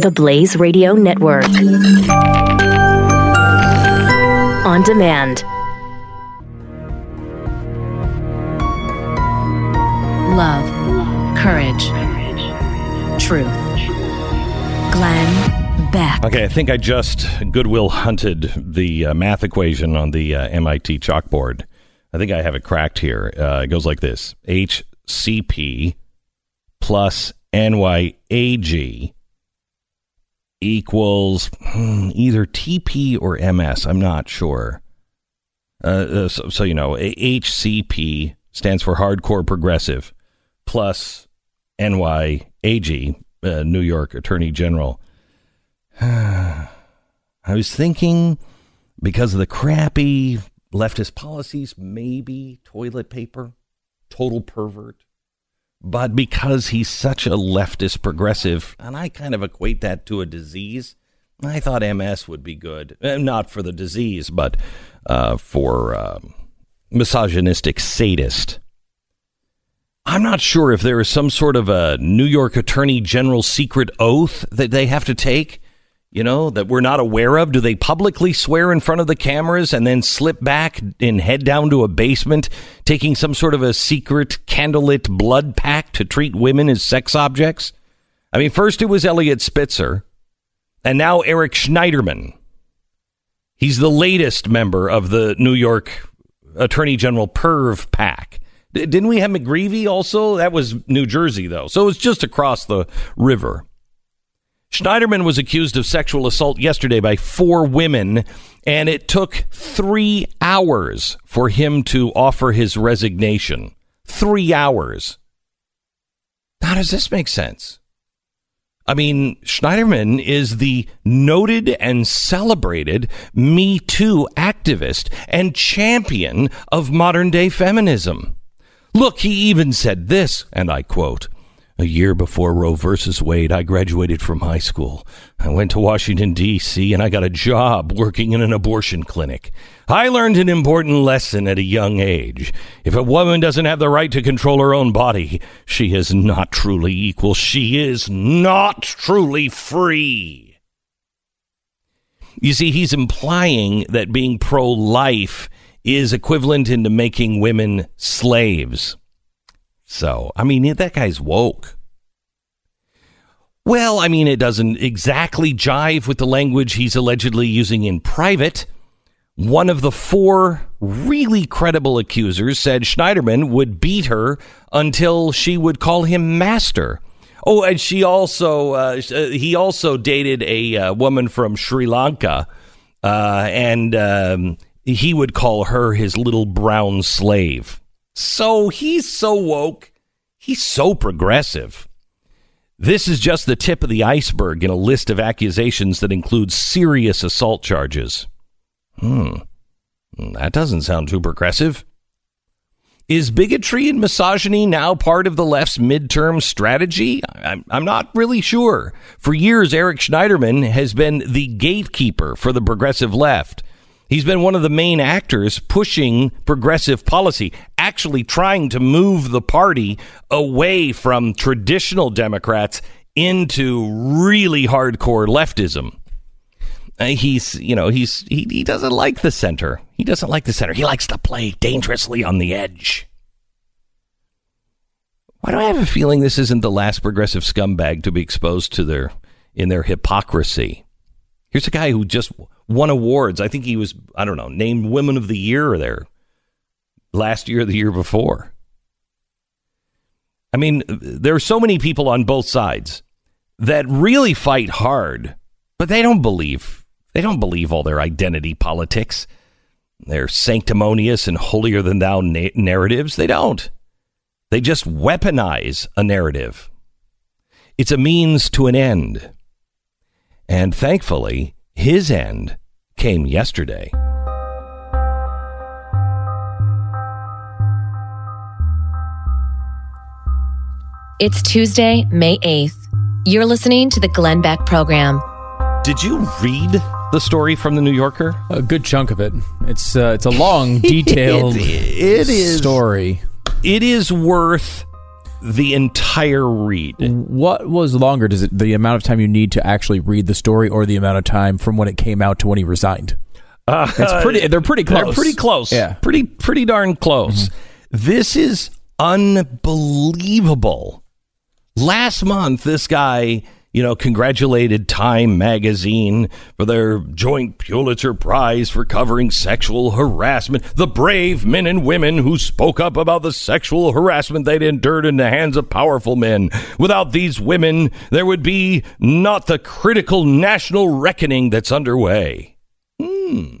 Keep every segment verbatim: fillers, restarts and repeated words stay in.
The Blaze Radio Network. On demand. Love, courage, truth. Glenn Beck. Okay, I think I just Goodwill hunted the uh, math equation on the uh, M I T chalkboard. I think I have it cracked here. Uh, it goes like this. H C P plus N Y A G equals hmm, either T P or M S. I'm not sure. Uh, uh, so, so, you know, H C P stands for Hardcore Progressive plus N Y A G, uh, New York Attorney General. I was thinking because of the crappy leftist policies, maybe toilet paper, total pervert. But because he's such a leftist progressive, and I kind of equate that to a disease, I thought M S would be good. Uh, not for the disease, but uh, for uh, misogynistic sadist. I'm not sure if there is some sort of a New York Attorney General secret oath that they have to take, you know, that we're not aware of. Do they publicly swear in front of the cameras and then slip back and head down to a basement, taking some sort of a secret candlelit blood pact to treat women as sex objects? I mean, first it was Eliot Spitzer, and now Eric Schneiderman. He's the latest member of the New York Attorney General Perv Pack. D- didn't we have McGreevey also? That was New Jersey, though. So it's just across the river. Schneiderman was accused of sexual assault yesterday by four women, and it took three hours for him to offer his resignation. Three hours. How does this make sense? I mean, Schneiderman is the noted and celebrated Me Too activist and champion of modern-day feminism. Look, he even said this, and I quote, "A year before Roe versus Wade, I graduated from high school. I went to Washington, D C, and I got a job working in an abortion clinic. I learned an important lesson at a young age. If a woman doesn't have the right to control her own body, she is not truly equal. She is not truly free." You see, he's implying that being pro-life is equivalent into making women slaves. So, I mean, that guy's woke. Well, I mean, it doesn't exactly jive with the language he's allegedly using in private. One of the four really credible accusers said Schneiderman would beat her until she would call him master. Oh, and she also, uh, he also dated a uh, woman from Sri Lanka, uh, and um, he would call her his little brown slave. So he's so woke. He's so progressive. This is just the tip of the iceberg in a list of accusations that includes serious assault charges. Hmm. That doesn't sound too progressive. Is bigotry and misogyny now part of the left's midterm strategy? I'm, I'm not really sure. For years, Eric Schneiderman has been the gatekeeper for the progressive left. He's been one of the main actors pushing progressive policy, actually trying to move the party away from traditional Democrats into really hardcore leftism. Uh, he's, you know, he's he, he doesn't like the center. He doesn't like the center. He likes to play dangerously on the edge. Why do I have a feeling this isn't the last progressive scumbag to be exposed to their in their hypocrisy? Here's a guy who just won awards. I think he was, I don't know, named Women of the Year there last year or the year before. I mean, there are so many people on both sides that really fight hard, but they don't believe, they don't believe all their identity politics, their sanctimonious and holier than thou na- narratives. They don't. They just weaponize a narrative. It's a means to an end. And thankfully, his end came yesterday. It's Tuesday, May eighth. You're listening to the Glenn Beck Program. Did you read the story from the New Yorker? A good chunk of it. It's uh, it's a long, detailed it, it is, story. It is worth the entire read. What was longer? Does it the amount of time you need to actually read the story, or the amount of time from when it came out to when he resigned? Uh, it's pretty. They're pretty close. They're pretty close. Yeah, pretty pretty darn close. Mm-hmm. This is unbelievable. Last month, this guy, you know, congratulated Time magazine for their joint Pulitzer Prize for covering sexual harassment. The brave men and women who spoke up about the sexual harassment they'd endured in the hands of powerful men. Without these women, there would be not the critical national reckoning that's underway. Hmm.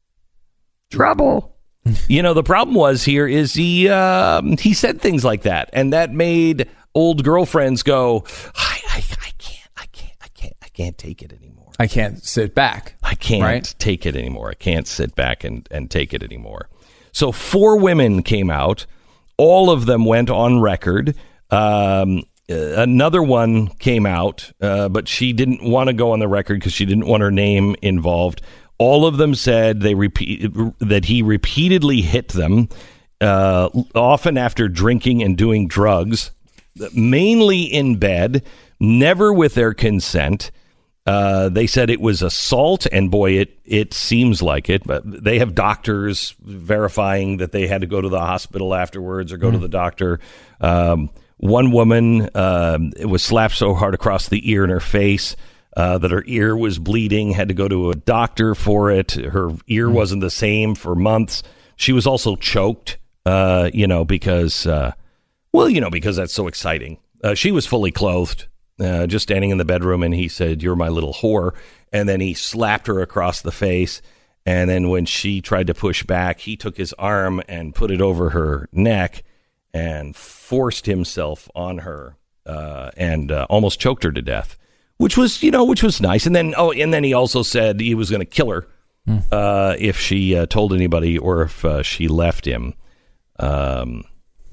Trouble. You know, the problem was here is he uh, he said things like that, and that made old girlfriends go, I, I, I can't, I can't, I can't, I can't take it anymore. I can't sit back. I can't right? take it anymore. I can't sit back and, and take it anymore. So four women came out. All of them went on record. Um, another one came out, uh, but she didn't want to go on the record because she didn't want her name involved. All of them said they repeat that he repeatedly hit them, uh, often after drinking and doing drugs, mainly in bed, never with their consent. Uh, they said it was assault, and boy, it it seems like it. But they have doctors verifying that they had to go to the hospital afterwards or go mm. to the doctor. Um, one woman uh, was slapped so hard across the ear and her face Uh, that her ear was bleeding, had to go to a doctor for it. Her ear mm. wasn't the same for months. She was also choked, uh, you know, because, uh, well, you know, because that's so exciting. Uh, she was fully clothed, uh, just standing in the bedroom, and he said, "You're my little whore." And then he slapped her across the face. And then when she tried to push back, he took his arm and put it over her neck and forced himself on her uh, and uh, almost choked her to death. Which was, you know, which was nice. And then, oh, and then he also said he was going to kill her mm. uh, if she uh, told anybody or if uh, she left him. Um,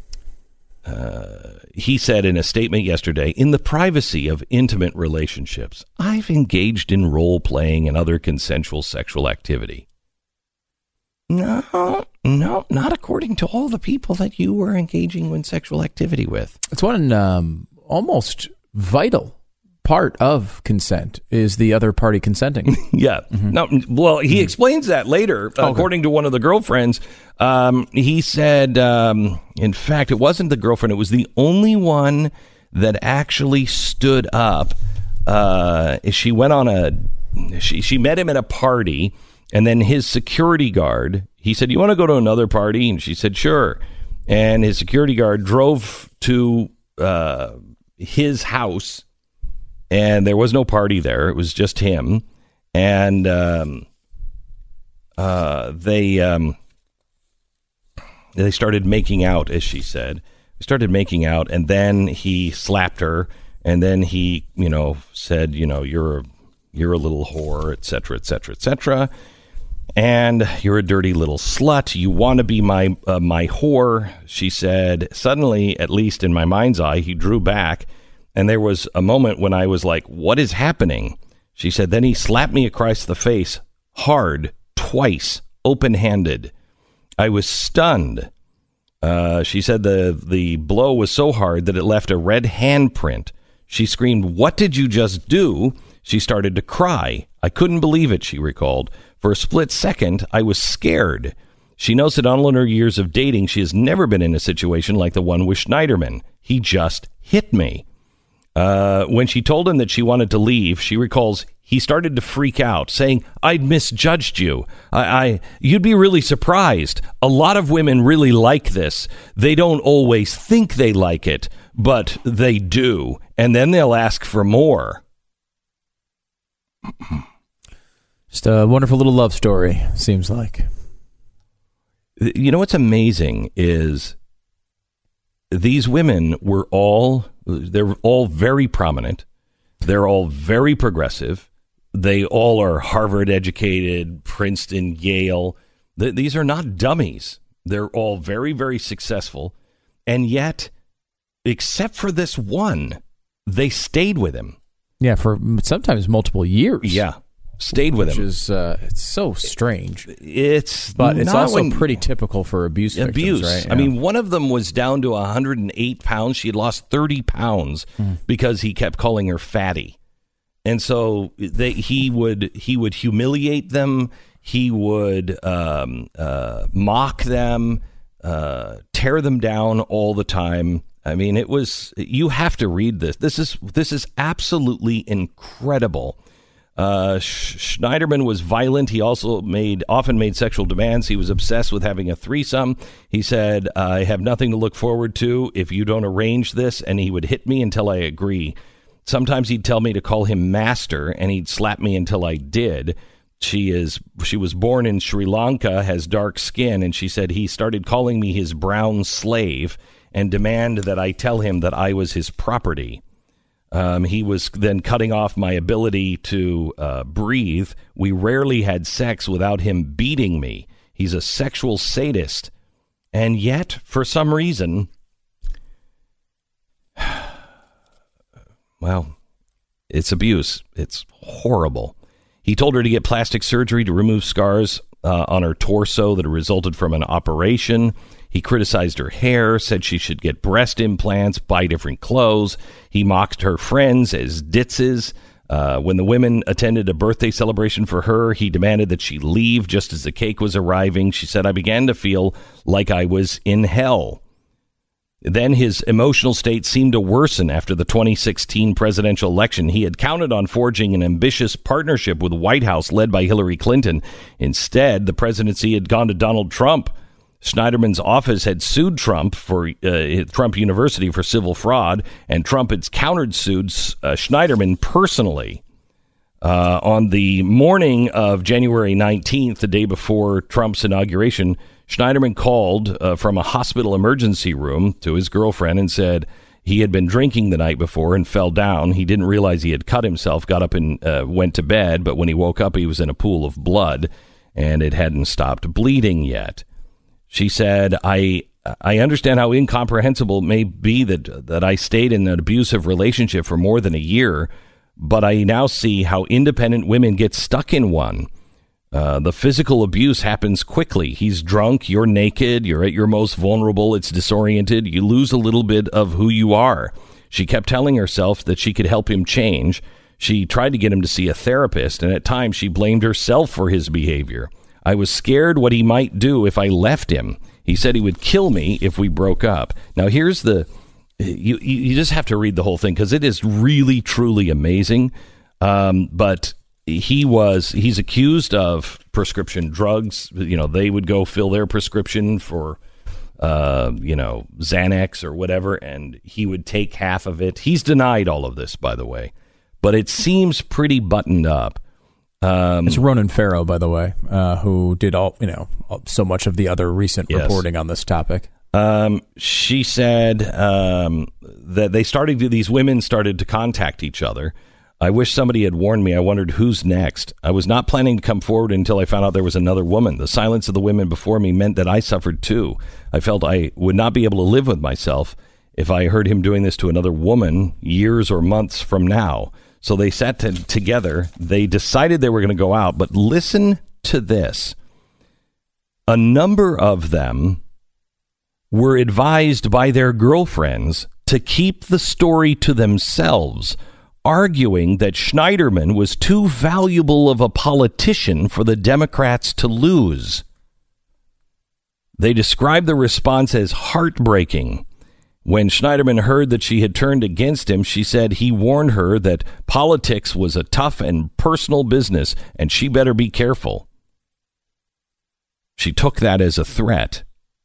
uh, he said in a statement yesterday, in the privacy of intimate relationships, I've engaged in role playing and other consensual sexual activity. No, no, not according to all the people that you were engaging in sexual activity with. It's one um, almost vital part of consent is the other party consenting. yeah. Mm-hmm. No, well, he mm-hmm. explains that later. Uh, okay. According to one of the girlfriends, um, he said, um, in fact, it wasn't the girlfriend. It was the only one that actually stood up. Uh, she went on a, she, she met him at a party, and then his security guard, he said, "You want to go to another party?" And she said, "Sure." And his security guard drove to uh, his house, and there was no party there. It was just him. And um, uh, they um, they started making out, as she said. They started making out, and then he slapped her, and then he, you know, said, you know, you're, you're a little whore, et cetera, et cetera, et cetera. And you're a dirty little slut. You want to be my uh, my whore, she said. Suddenly, at least in my mind's eye, he drew back. And there was a moment when I was like, what is happening? She said, then he slapped me across the face hard, twice, open-handed. I was stunned. Uh, she said the, the blow was so hard that it left a red handprint. She screamed, "What did you just do?" She started to cry. I couldn't believe it, she recalled. For a split second, I was scared. She knows that all in her years of dating, she has never been in a situation like the one with Schneiderman. He just hit me. Uh, when she told him that she wanted to leave, she recalls he started to freak out, saying, "I'd misjudged you. I, I, you'd be really surprised. A lot of women really like this. They don't always think they like it, but they do. And then they'll ask for more." Just a wonderful little love story, seems like. You know what's amazing is these women were all, they're all very prominent. They're all very progressive. They all are Harvard educated, Princeton, Yale. Th- these are not dummies. They're all very, very successful. And yet, except for this one, they stayed with him. Yeah, for sometimes multiple years. Yeah. stayed with Which him. Which is uh, it's so strange. It's but it's also when, pretty typical for abuse victims, abuse. right? Yeah. I mean, one of them was down to one hundred eight pounds. She had lost thirty pounds hmm. because he kept calling her fatty. And so they, he would he would humiliate them. He would um, uh, mock them, uh, tear them down all the time. I mean, it was, you have to read this. This is this is absolutely incredible. Uh, Schneiderman was violent. He also made often made sexual demands. He was obsessed with having a threesome. He said, "I have nothing to look forward to if you don't arrange this," and he would hit me until I agree. Sometimes he'd tell me to call him master, and he'd slap me until I did. She is she was born in Sri Lanka, has dark skin, and she said he started calling me his brown slave and demand that I tell him that I was his property. Um, he was then cutting off my ability to uh, breathe. We rarely had sex without him beating me. He's a sexual sadist. And yet, for some reason, well, it's abuse. It's horrible. He told her to get plastic surgery to remove scars uh, on her torso that resulted from an operation. He criticized her hair, said she should get breast implants, buy different clothes. He mocked her friends as ditzes. Uh, when the women attended a birthday celebration for her, he demanded that she leave just as the cake was arriving. She said, "I began to feel like I was in hell." Then his emotional state seemed to worsen after the twenty sixteen presidential election. He had counted on forging an ambitious partnership with the White House led by Hillary Clinton. Instead, the presidency had gone to Donald Trump. Schneiderman's office had sued Trump for uh, Trump University for civil fraud, and Trump had countersued uh, Schneiderman personally. Uh, on the morning of January nineteenth, the day before Trump's inauguration, Schneiderman called uh, from a hospital emergency room to his girlfriend and said he had been drinking the night before and fell down. He didn't realize he had cut himself, got up and uh, went to bed, but when he woke up, he was in a pool of blood, and it hadn't stopped bleeding yet. She said, I I understand how incomprehensible it may be that, that I stayed in an abusive relationship for more than a year, but I now see how independent women get stuck in one. Uh, the physical abuse happens quickly. He's drunk, you're naked, you're at your most vulnerable, it's disoriented, you lose a little bit of who you are. She kept telling herself that she could help him change. She tried to get him to see a therapist, and at times she blamed herself for his behavior. I was scared what he might do if I left him. He said he would kill me if we broke up. Now, here's the, you, you just have to read the whole thing because it is really, truly amazing. Um, but he was, he's accused of prescription drugs. You know, they would go fill their prescription for, uh, you know, Xanax or whatever, and he would take half of it. He's denied all of this, by the way, but it seems pretty buttoned up. Um, it's Ronan Farrow, by the way, uh, who did all, you know, so much of the other recent yes. reporting on this topic. Um, she said um, that they started to, these women started to contact each other. I wish somebody had warned me. I wondered who's next. I was not planning to come forward until I found out there was another woman. The silence of the women before me meant that I suffered too. I felt I would not be able to live with myself if I heard him doing this to another woman years or months from now. So they sat t- together. They decided they were going to go out. But listen to this. A number of them were advised by their girlfriends to keep the story to themselves, arguing that Schneiderman was too valuable of a politician for the Democrats to lose. They described the response as heartbreaking. When Schneiderman heard that she had turned against him, she said he warned her that politics was a tough and personal business, and she better be careful. She took that as a threat.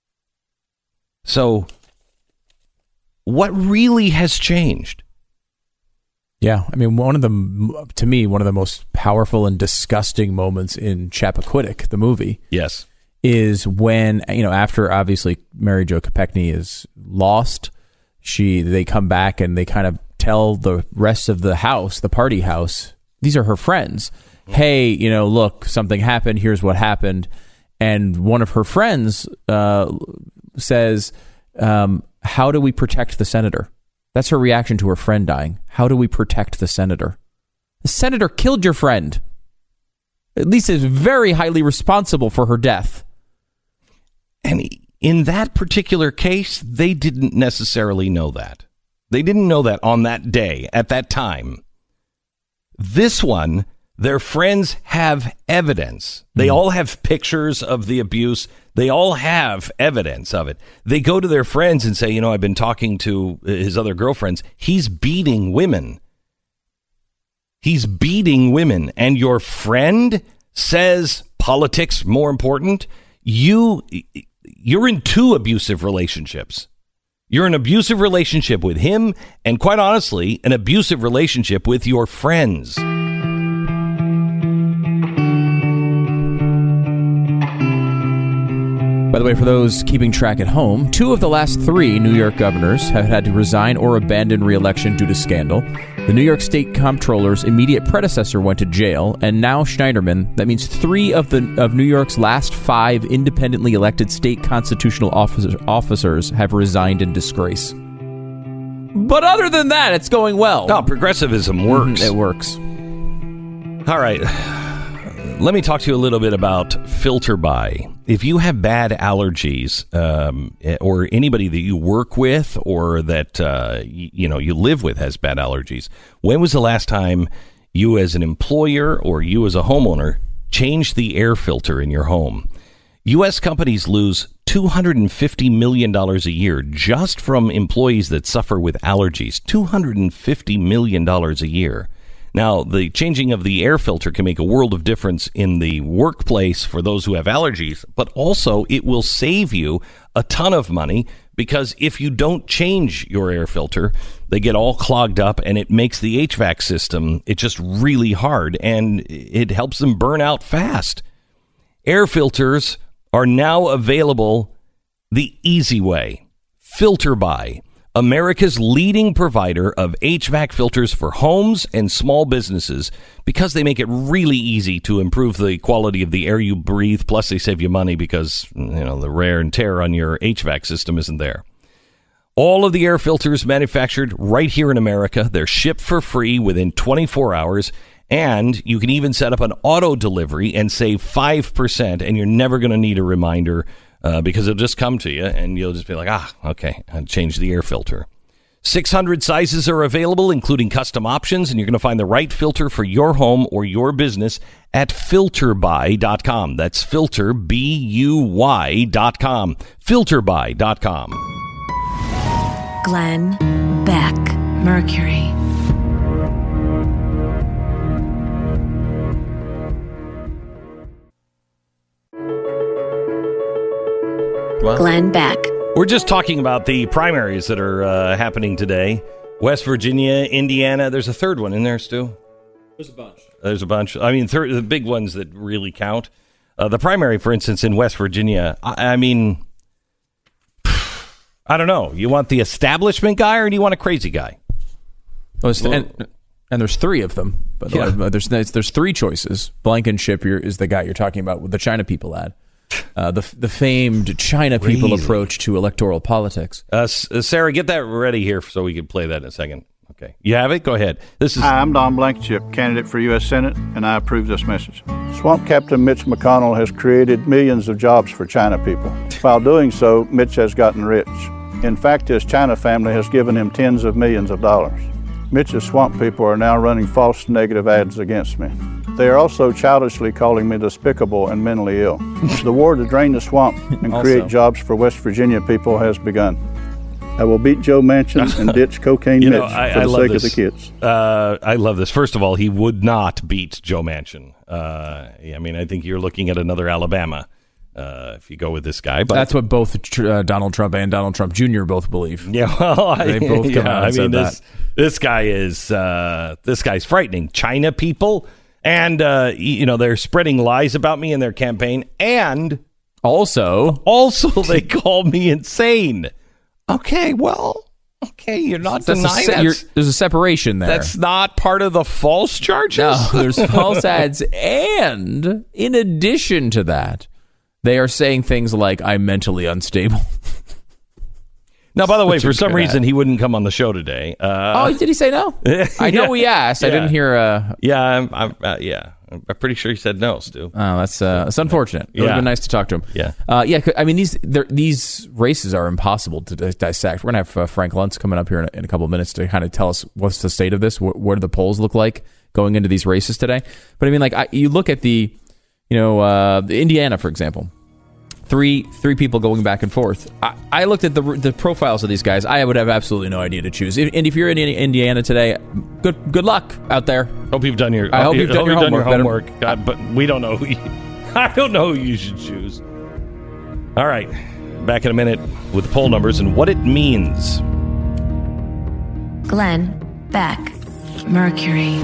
So, what really has changed? Yeah, I mean, one of the, to me, one of the most powerful and disgusting moments in Chappaquiddick, the movie. Yes. Is when, you know, after obviously Mary Jo Kopechne is lost, she they come back and they kind of tell the rest of the house, the party house, these are her friends. Hey, you know, look, something happened. Here's what happened. And one of her friends uh, says, um, how do we protect the senator? That's her reaction to her friend dying. How do we protect the senator? The senator killed your friend. at least is very highly responsible for her death. And in that particular case, they didn't necessarily know that. They didn't know that on that day, at that time. This one, their friends have evidence. They mm. all have pictures of the abuse. They all have evidence of it. They go to their friends and say, you know, I've been talking to his other girlfriends. He's beating women. He's beating women. And your friend says politics more important. You, you're in two abusive relationships. You're in an abusive relationship with him, and quite honestly, an abusive relationship with your friends. By the way, for those keeping track at home, two of the last three New York governors have had to resign or abandon re-election due to scandal. The New York State Comptroller's immediate predecessor went to jail, and now Schneiderman. That means three of the of New York's last five independently elected state constitutional officer, officers have resigned in disgrace. But other than that, it's going well. No, progressivism works. Mm-hmm, it works. All right. Let me talk to you a little bit about Filter By. If you have bad allergies, um, or anybody that you work with or that uh, you, you know you live with has bad allergies, when was the last time you as an employer or you as a homeowner changed the air filter in your home? U S companies lose two hundred fifty million dollars a year just from employees that suffer with allergies. two hundred fifty million dollars a year. Now, the changing of the air filter can make a world of difference in the workplace for those who have allergies, but also it will save you a ton of money because if you don't change your air filter, they get all clogged up and it makes the H V A C system, it's just really hard and it helps them burn out fast. Air filters are now available the easy way. Filter By, America's leading provider of H V A C filters for homes and small businesses because they make it really easy to improve the quality of the air you breathe. Plus, they save you money because, you know, the wear and tear on your H V A C system isn't there. All of the air filters manufactured right here in America. They're shipped for free within twenty-four hours. And you can even set up an auto delivery and save five percent. And you're never going to need a reminder Uh, because it'll just come to you and you'll just be like, ah, okay, I changed the air filter. six hundred sizes are available, including custom options, and you're going to find the right filter for your home or your business at filter by dot com. That's filter, B U Y dot com. filter by dot com. Glenn Beck, Mercury. Well, Glenn Beck. We're just talking about the primaries that are uh, happening today. West Virginia, Indiana. There's a third one in there, Stu? There's a bunch. There's a bunch. I mean, thir- the big ones that really count. Uh, the primary, for instance, in West Virginia, I, I mean, I don't know. You want the establishment guy or do you want a crazy guy? Well, and, and there's three of them. But Yeah. there's there's three choices. Blankenship is the guy you're talking about with the China people ad. Uh, the the famed China people Crazy. approach to electoral politics. Uh, Sarah, get that ready here so we can play that in a second. Okay. You have it? Go ahead. This is Hi, I'm Don Blankenship, candidate for U S Senate, and I approve this message. Swamp Captain Mitch McConnell has created millions of jobs for China people. While doing so, Mitch has gotten rich. In fact, his China family has given him tens of millions of dollars. Mitch's swamp people are now running false negative ads against me. They are also childishly calling me despicable and mentally ill. The war to drain the swamp and Also. create jobs for West Virginia people has begun. I will beat Joe Manchin and ditch cocaine You Mitch know, I- for I the love sake this. of the kids. Uh, I love this. First of all, he would not beat Joe Manchin. Uh, I mean, I think you're looking at another Alabama uh, if you go with this guy. But That's what both uh, Donald Trump and Donald Trump Junior both believe. yeah, well, I, They both come yeah, out and I said mean, this that. this guy is uh, this guy's frightening. China people, and uh, you know they're spreading lies about me in their campaign, and Also, also they call me insane. Okay, well, okay, you're not that's a denying se- you're- that's, there's a separation there. that's not part of the false charges. No, there's false ads, and in addition to that, they are saying things like, I'm mentally unstable. Now, by the way, Which for is some good reason, at. he wouldn't come on the show today. Uh, Oh, did he say no? I know yeah. we asked. I Yeah. didn't hear... Uh, yeah, I'm, I'm, uh, yeah. I'm pretty sure he said no, Stu. Oh, that's uh, that's unfortunate. It would have Yeah. been nice to talk to him. Yeah. Uh, yeah, I mean, these they're- these races are impossible to dis- dissect. We're going to have uh, Frank Luntz coming up here in a, in a couple of minutes to kind of tell us what's the state of this, what, what do the polls look like going into these races today. But I mean, like, I, you look at the, you know, uh, Indiana, for example. Three three people going back and forth. I, I looked at the the profiles of these guys. I would have absolutely no idea to choose. If, and if you're in Indiana today, good good luck out there. Hope you've done your. I hope you've done your homework. homework. God, but we don't know who you, I don't know who you should choose. All right, back in a minute with poll numbers and what it means. Glenn Beck, Mercury.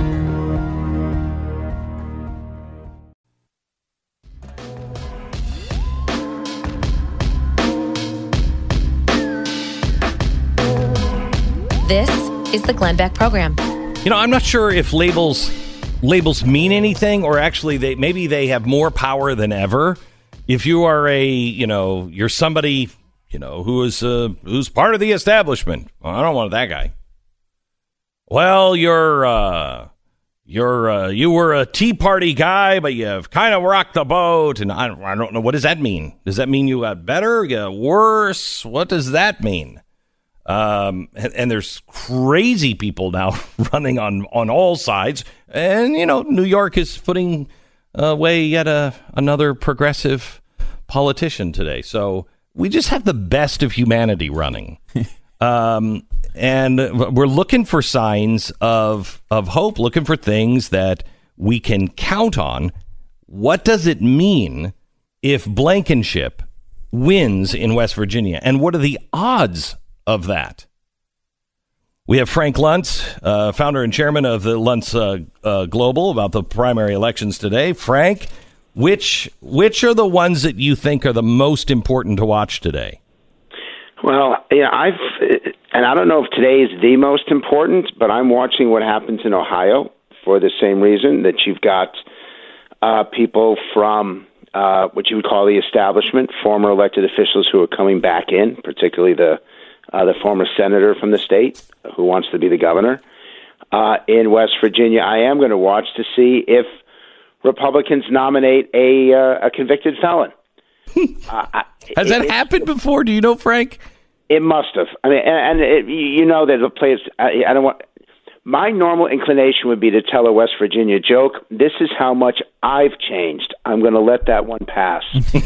This is the Glenn Beck Program. You know, I'm not sure if labels labels mean anything, or actually they maybe they have more power than ever. If you are a, you know, you're somebody, you know, who is uh, who's part of the establishment. Well, I don't want that guy. Well, you're uh, you're uh, you were a Tea Party guy, but you've kind of rocked the boat, and I don't, I don't know, what does that mean? Does that mean you got better, you got worse? What does that mean? Um, and, and there's crazy people now running on, on all sides. And, you know, New York is putting away yet a, another progressive politician today. So we just have the best of humanity running. um, and we're looking for signs of, of hope, looking for things that we can count on. What does it mean if Blankenship wins in West Virginia? And what are the odds of that? We have Frank Luntz, uh, founder and chairman of the Luntz uh, uh, Global, about the primary elections today. Frank, which which are the ones that you think are the most important to watch today? Well, yeah, I've, and I don't know if today is the most important, but I'm watching what happens in Ohio for the same reason, that you've got uh, people from uh, what you would call the establishment, former elected officials who are coming back in, particularly the Uh, the former senator from the state who wants to be the governor. Uh, in West Virginia, I am going to watch to see if Republicans nominate a uh, a convicted felon. uh, Has that it, happened before? Do you know, Frank? It must have. I mean, and, and it, you know, there's a place. I, I don't want. My normal inclination would be to tell a West Virginia joke. This is how much I've changed. I'm going to let that one pass.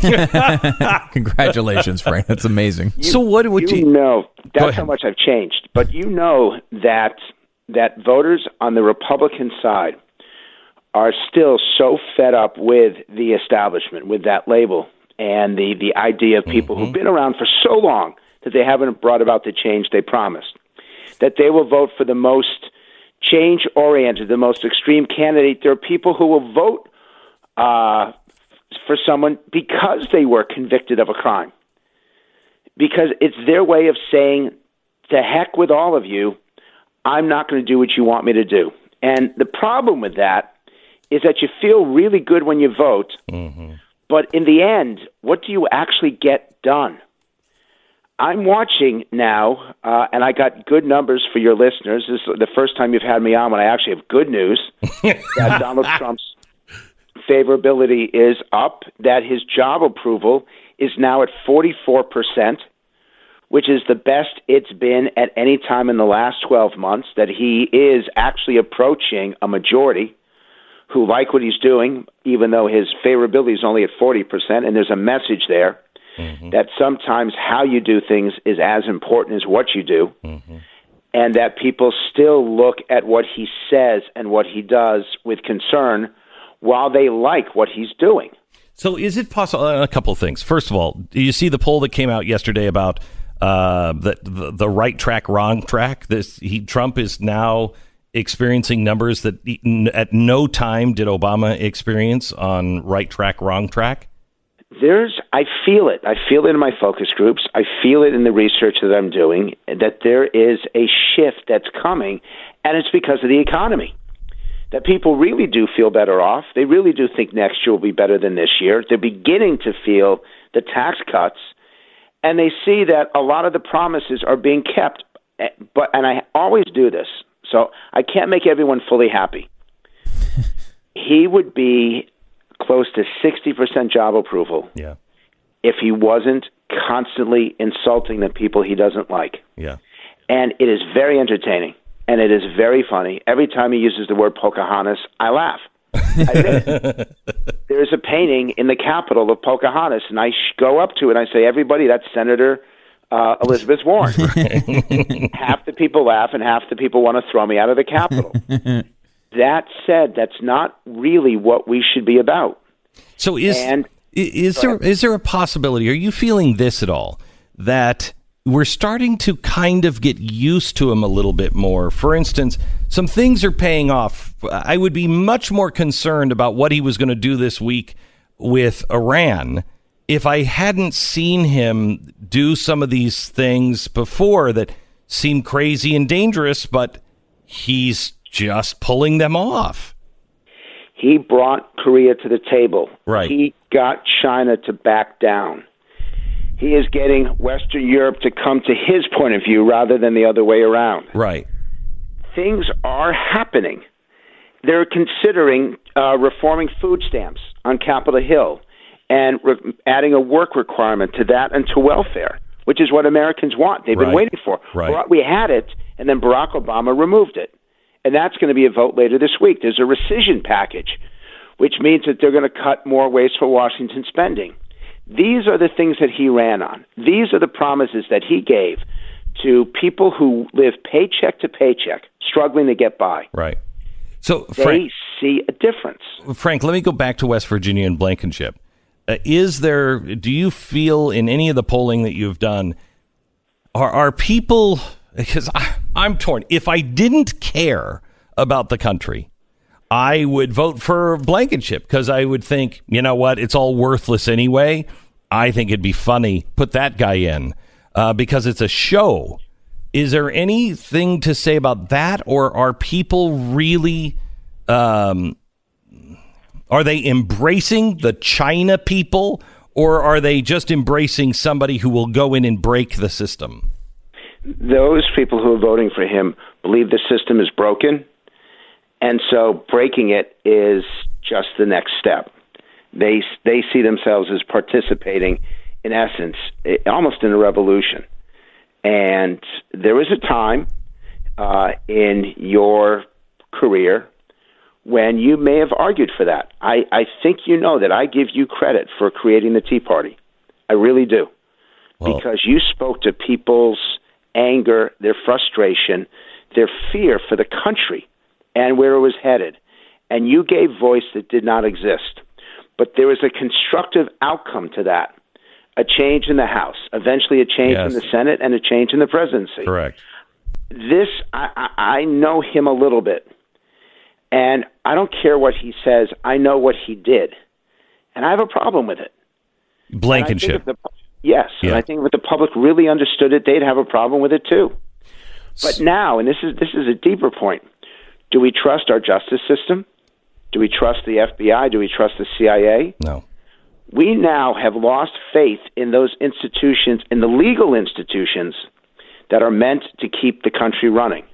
Congratulations, Frank. That's amazing. You, so what would you, you know? That's how much I've changed. But you know that that voters on the Republican side are still so fed up with the establishment, with that label, and the, the idea of people mm-hmm. who've been around for so long that they haven't brought about the change they promised, that they will vote for the most change-oriented, the most extreme candidate. There are people who will vote uh, for someone because they were convicted of a crime, because it's their way of saying, to heck with all of you, I'm not going to do what you want me to do. And the problem with that is that you feel really good when you vote, mm-hmm. but in the end, what do you actually get done? I'm watching now, uh, and I got good numbers for your listeners. This is the first time you've had me on when I actually have good news, that Donald Trump's favorability is up, that his job approval is now at forty-four percent, which is the best it's been at any time in the last twelve months, that he is actually approaching a majority who like what he's doing, even though his favorability is only at forty percent, and there's a message there. Mm-hmm. That sometimes how you do things is as important as what you do, mm-hmm. and that people still look at what he says and what he does with concern while they like what he's doing. So is it possible, uh, a couple of things. First of all, do you see the poll that came out yesterday about uh, the, the the right track, wrong track? This he Trump is now experiencing numbers that he, at no time did Obama experience on right track, wrong track? There's, I feel it. I feel it in my focus groups. I feel it in the research that I'm doing, that there is a shift that's coming, and it's because of the economy. That people really do feel better off. They really do think next year will be better than this year. They're beginning to feel the tax cuts, and they see that a lot of the promises are being kept. But, and I always do this, so I can't make everyone fully happy. He he would be close to sixty percent job approval Yeah. if he wasn't constantly insulting the people he doesn't like. Yeah. And it is very entertaining, and it is very funny. Every time he uses the word Pocahontas, I laugh. I admit it. There's a painting in the Capitol of Pocahontas, and I sh- go up to it and I say, everybody, that's Senator uh, Elizabeth Warren. Half the people laugh, and half the people want to throw me out of the Capitol. That said, that's not really what we should be about. So is And- is there is there a possibility? Are you feeling this at all, that we're starting to kind of get used to him a little bit more? For instance, some things are paying off. I would be much more concerned about what he was going to do this week with Iran if I hadn't seen him do some of these things before that seem crazy and dangerous, but he's just pulling them off. He brought Korea to the table. Right. He got China to back down. He is getting Western Europe to come to his point of view rather than the other way around. Right. Things are happening. They're considering uh, reforming food stamps on Capitol Hill and re- adding a work requirement to that and to welfare, which is what Americans want. They've Right. been waiting for. Right. We had it, and then Barack Obama removed it. And that's going to be a vote later this week. There's a rescission package, which means that they're going to cut more wasteful Washington spending. These are the things that he ran on. These are the promises that he gave to people who live paycheck to paycheck, struggling to get by. Right. So, They Frank, see a difference. Frank, let me go back to West Virginia and Blankenship. Uh, is there, do you feel in any of the polling that you've done, are, are people, because I, I'm torn. If I didn't care about the country, I would vote for Blankenship because I would think, you know what, it's all worthless anyway. I think it'd be funny. Put that guy in uh, because it's a show. Is there anything to say about that, or are people really, um, are they embracing the China people, or are they just embracing somebody who will go in and break the system? Those people who are voting for him believe the system is broken, and so breaking it is just the next step. They they see themselves as participating, in essence, almost in a revolution. And there was a time uh, in your career when you may have argued for that. I, I think you know that I give you credit for creating the Tea Party. I really do. Well, because you spoke to people's anger, their frustration, their fear for the country and where it was headed. And you gave voice that did not exist. But there was a constructive outcome to that. A change in the House, eventually a change yes. in the Senate, and a change in the presidency. Correct. This, I, I know him a little bit, and I don't care what he says. I know what he did, and I have a problem with it. Blankenship. The, yes, yeah. and I think if the public really understood it, they'd have a problem with it too. But now, and this is this is a deeper point, do we trust our justice system? Do we trust the F B I? Do we trust the C I A? No. We now have lost faith in those institutions, in the legal institutions that are meant to keep the country running.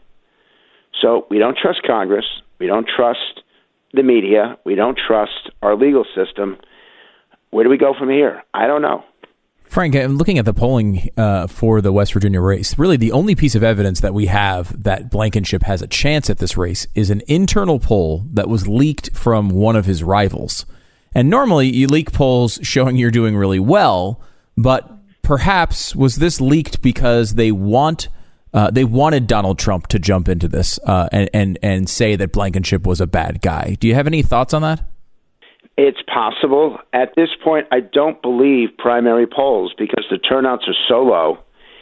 So we don't trust Congress. We don't trust the media. We don't trust our legal system. Where do we go from here? I don't know. Frank, I'm looking at the polling uh, for the West Virginia race. Really, the only piece of evidence that we have that Blankenship has a chance at this race is an internal poll that was leaked from one of his rivals. And normally you leak polls showing you're doing really well, but perhaps was this leaked because they want uh, they wanted Donald Trump to jump into this uh, and, and, and say that Blankenship was a bad guy. Do you have any thoughts on that? It's possible. At this point, I don't believe primary polls because the turnouts are so low.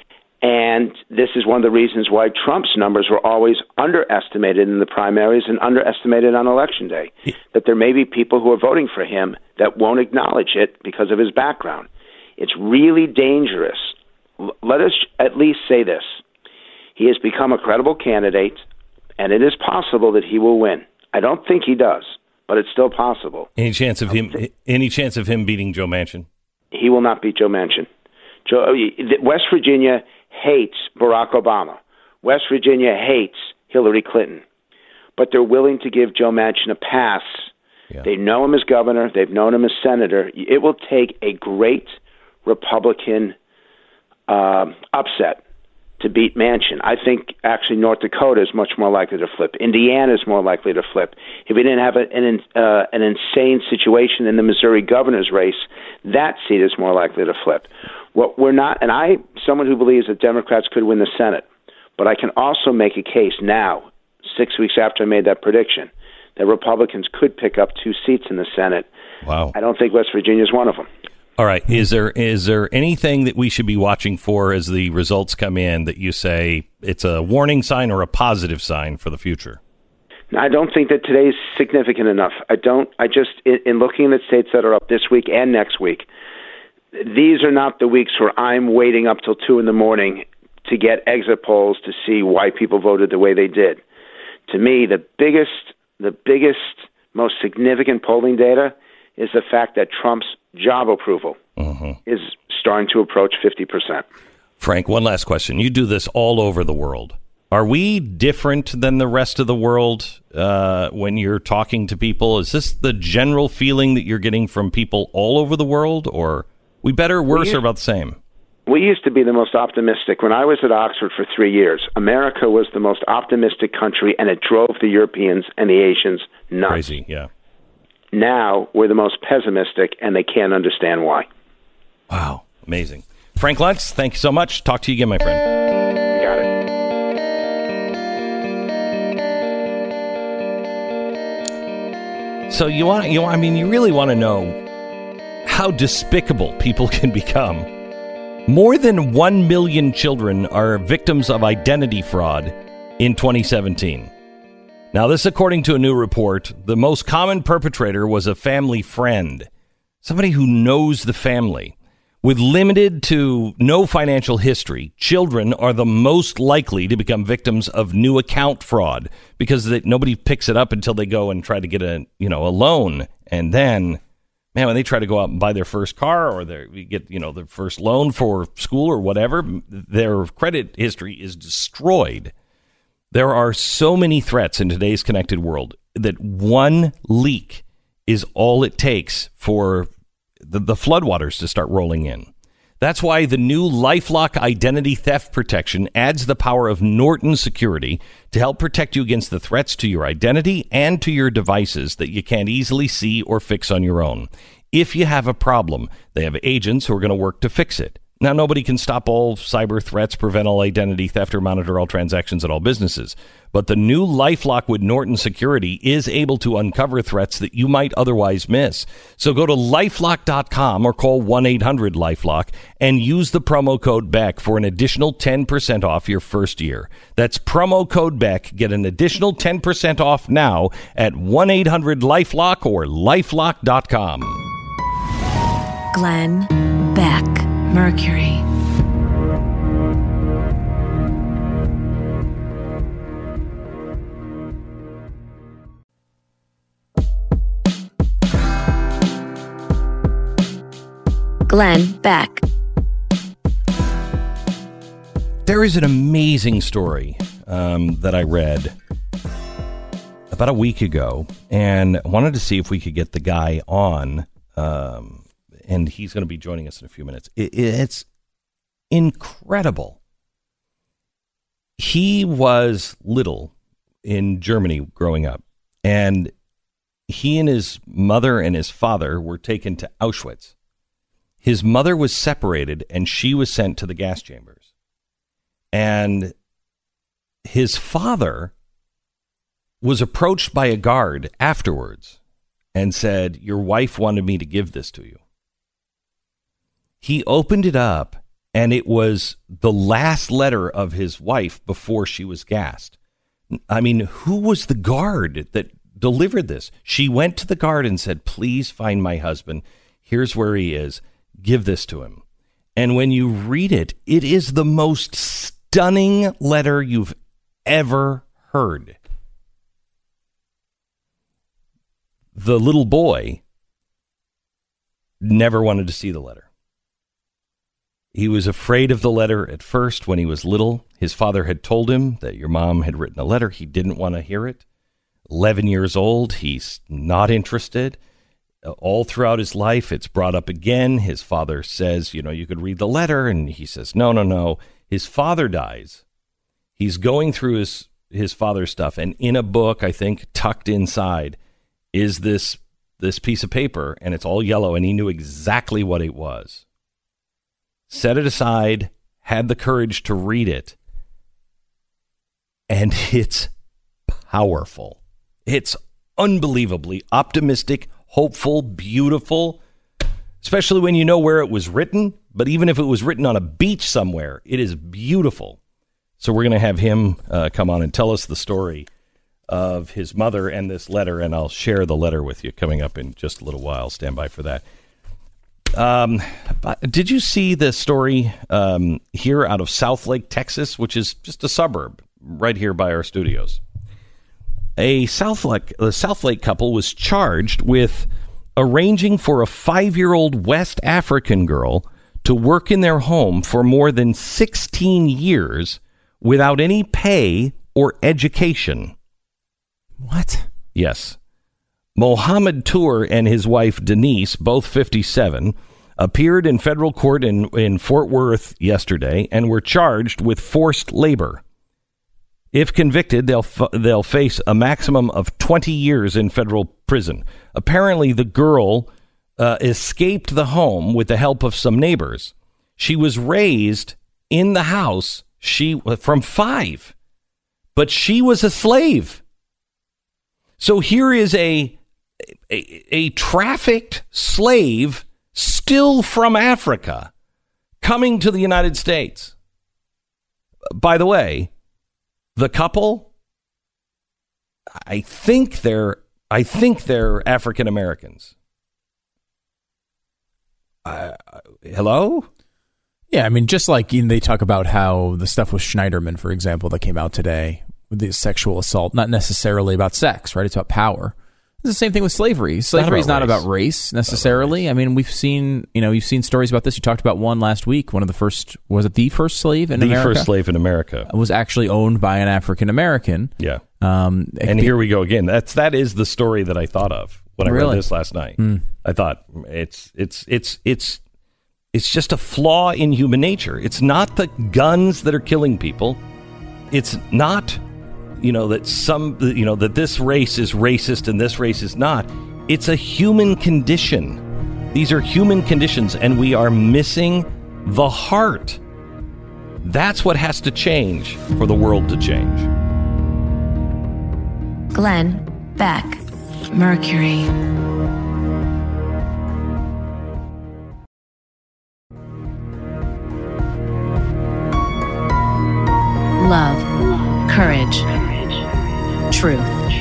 And this is one of the reasons why Trump's numbers were always underestimated in the primaries and underestimated on Election Day, that there may be people who are voting for him that won't acknowledge it because of his background. It's really dangerous. Let us at least say this. He has become a credible candidate, and it is possible that he will win. I don't think he does, but it's still possible. Any chance of him? Any chance of him beating Joe Manchin? He will not beat Joe Manchin. Joe, West Virginia hates Barack Obama. West Virginia hates Hillary Clinton. But they're willing to give Joe Manchin a pass Yeah. They know him as governor. They've known him as senator. It will take a great Republican uh, upset to beat Manchin. I think actually North Dakota is much more likely to flip. Indiana is more likely to flip. If we didn't have a, an uh, an insane situation in the Missouri governor's race, that seat is more likely to flip. What we're not, and I, someone who believes that Democrats could win the Senate, but I can also make a case now, six weeks after I made that prediction, that Republicans could pick up two seats in the Senate. Wow. I don't think West Virginia is one of them. All right. Is there is there anything that we should be watching for as the results come in that you say it's a warning sign or a positive sign for the future? I don't think that today's significant enough. I don't. I just, in, in looking at the states that are up this week and next week, these are not the weeks where I'm waiting up till two in the morning to get exit polls to see why people voted the way they did. To me, the biggest, the biggest, most significant polling data is the fact that Trump's job approval mm-hmm. is starting to approach fifty percent. Frank, one last question. You do this all over the world. Are we different than the rest of the world uh, when you're talking to people? Is this the general feeling that you're getting from people all over the world, or we better, worse, or about the same? We used to be the most optimistic. When I was at Oxford for three years, America was the most optimistic country, and it drove the Europeans and the Asians nuts. Crazy, yeah. Now we're the most pessimistic, and they can't understand why. Wow, amazing. Frank Luntz, thank you so much. Talk to you again, my friend. Got it. So you want, you want, I mean, you really want to know how despicable people can become. More than one million children are victims of identity fraud in twenty seventeen. Now, this according to a new report. The most common perpetrator was a family friend, somebody who knows the family. With limited to no financial history, children are the most likely to become victims of new account fraud because they, nobody picks it up until they go and try to get a, you know, a loan. And then, man, when they try to go out and buy their first car or they get, you know, their first loan for school or whatever, their credit history is destroyed. There are so many threats in today's connected world that one leak is all it takes for the, the floodwaters to start rolling in. That's why the new LifeLock identity theft protection adds the power of Norton Security to help protect you against the threats to your identity and to your devices that you can't easily see or fix on your own. If you have a problem, they have agents who are going to work to fix it. Now, nobody can stop all cyber threats, prevent all identity theft, or monitor all transactions at all businesses. But the new LifeLock with Norton Security is able to uncover threats that you might otherwise miss. So go to lifelock dot com or call one eight hundred LifeLock and use the promo code BECK for an additional ten percent off your first year. That's promo code BECK. Get an additional ten percent off now at one eight hundred LifeLock or lifelock dot com. Glenn Beck. Mercury. Glenn Beck. There is an amazing story um, that I read about a week ago, and I wanted to see if we could get the guy on. Um, and he's going to be joining us in a few minutes. It, it's incredible. He was little in Germany growing up, and he and his mother and his father were taken to Auschwitz. His mother was separated, and she was sent to the gas chambers. And his father was approached by a guard afterwards and said, "Your wife wanted me to give this to you." He opened it up, and it was the last letter of his wife before she was gassed. I mean, who was the guard that delivered this? She went to the guard and said, "Please find my husband. Here's where he is. Give this to him." And when you read it, it is the most stunning letter you've ever heard. The little boy never wanted to see the letter. He was afraid of the letter at first when he was little. His father had told him that your mom had written a letter. He didn't want to hear it. eleven years old. He's not interested. All throughout his life, it's brought up again. His father says, you know, you could read the letter. And he says, no, no, no. His father dies. He's going through his, his father's stuff. And in a book, I think, tucked inside is this, this piece of paper. And it's all yellow. And he knew exactly what it was. Set it aside, had the courage to read it. And it's powerful. It's unbelievably optimistic, hopeful, beautiful, especially when you know where it was written. But even if it was written on a beach somewhere, it is beautiful. So we're going to have him uh, come on and tell us the story of his mother and this letter, and I'll share the letter with you coming up in just a little while. Stand by for that. Um, did you see the story um, here out of Southlake, Texas, which is just a suburb right here by our studios? A Southlake, a Southlake couple was charged with arranging for a five-year-old West African girl to work in their home for more than sixteen years without any pay or education. What? Yes. Mohammed Tour and his wife Denise, both fifty-seven, appeared in federal court in, in Fort Worth yesterday and were charged with forced labor. If convicted, they'll f- they'll face a maximum of twenty years in federal prison. Apparently, the girl uh, escaped the home with the help of some neighbors. She was raised in the house she from five, but she was a slave. So here is a a, a trafficked slave still from Africa coming to the United States. By the way, the couple, I think they're, I think they're African Americans. Uh, hello? Yeah, I mean, just like you know, they talk about how the stuff with Schneiderman, for example, that came out today, with the sexual assault, not necessarily about sex, right? It's about power. It's the same thing with slavery. Slavery is not about race necessarily. I mean, we've seen, you know, you've seen stories about this. You talked about one last week. One of the first, was it the first slave in the America? The first slave in America was actually owned by an African American. Yeah. Um, and here we go again. That's that is the story that I thought of when I really? read this last night. Mm. I thought it's it's it's it's it's just a flaw in human nature. It's not the guns that are killing people. It's not, you know, that some, you know, that this race is racist and this race is not. It's a human condition. These are human conditions, and we are missing the heart. That's what has to change for the world to change. Glenn Beck, Mercury. Love, courage, truth.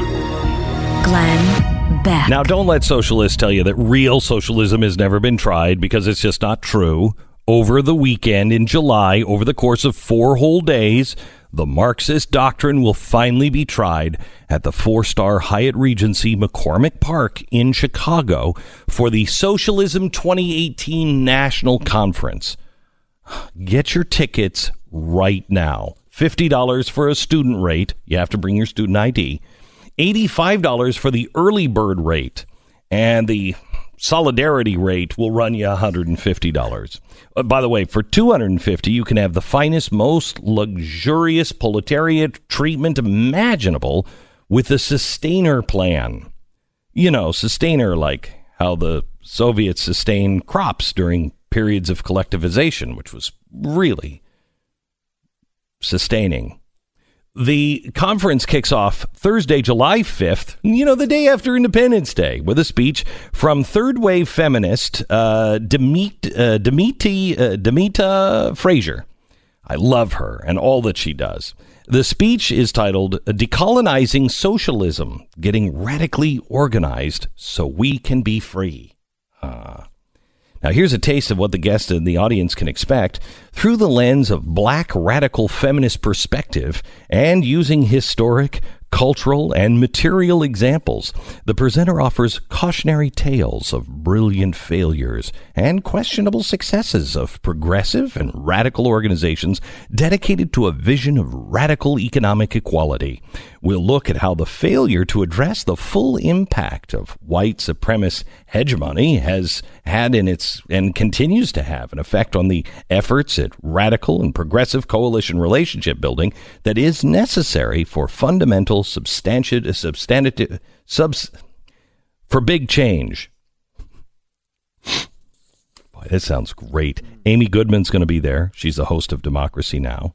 Glenn Beck. Now, don't let socialists tell you that real socialism has never been tried, because it's just not true. Over the weekend in July, over the course of four whole days, the Marxist doctrine will finally be tried at the four-star Hyatt Regency McCormick Park in Chicago for the Socialism twenty eighteen National Conference. Get your tickets right now. fifty dollars for a student rate. You have to bring your student I D. eighty-five dollars for the early bird rate. And the solidarity rate will run you one hundred fifty dollars. Uh, by the way, for two hundred fifty dollars, you can have the finest, most luxurious proletariat treatment imaginable with the Sustainer plan. You know, Sustainer, like how the Soviets sustained crops during periods of collectivization, which was really sustaining. The conference kicks off Thursday, July fifth, you know, the day after Independence Day, with a speech from third-wave feminist uh, Demit, uh, Demiti, uh, Demita Frazier. I love her and all that she does. The speech is titled Decolonizing Socialism, Getting Radically Organized So We Can Be Free. Uh, Now, here's a taste of what the guest and the audience can expect through the lens of black radical feminist perspective and using historic, cultural, and material examples. The presenter offers cautionary tales of brilliant failures and questionable successes of progressive and radical organizations dedicated to a vision of radical economic equality. We'll look at how the failure to address the full impact of white supremacist hegemony has had in its and continues to have an effect on the efforts at radical and progressive coalition relationship building that is necessary for fundamental substantive substantive subs for big change. Boy, that sounds great. Amy Goodman's going to be there. She's the host of Democracy Now!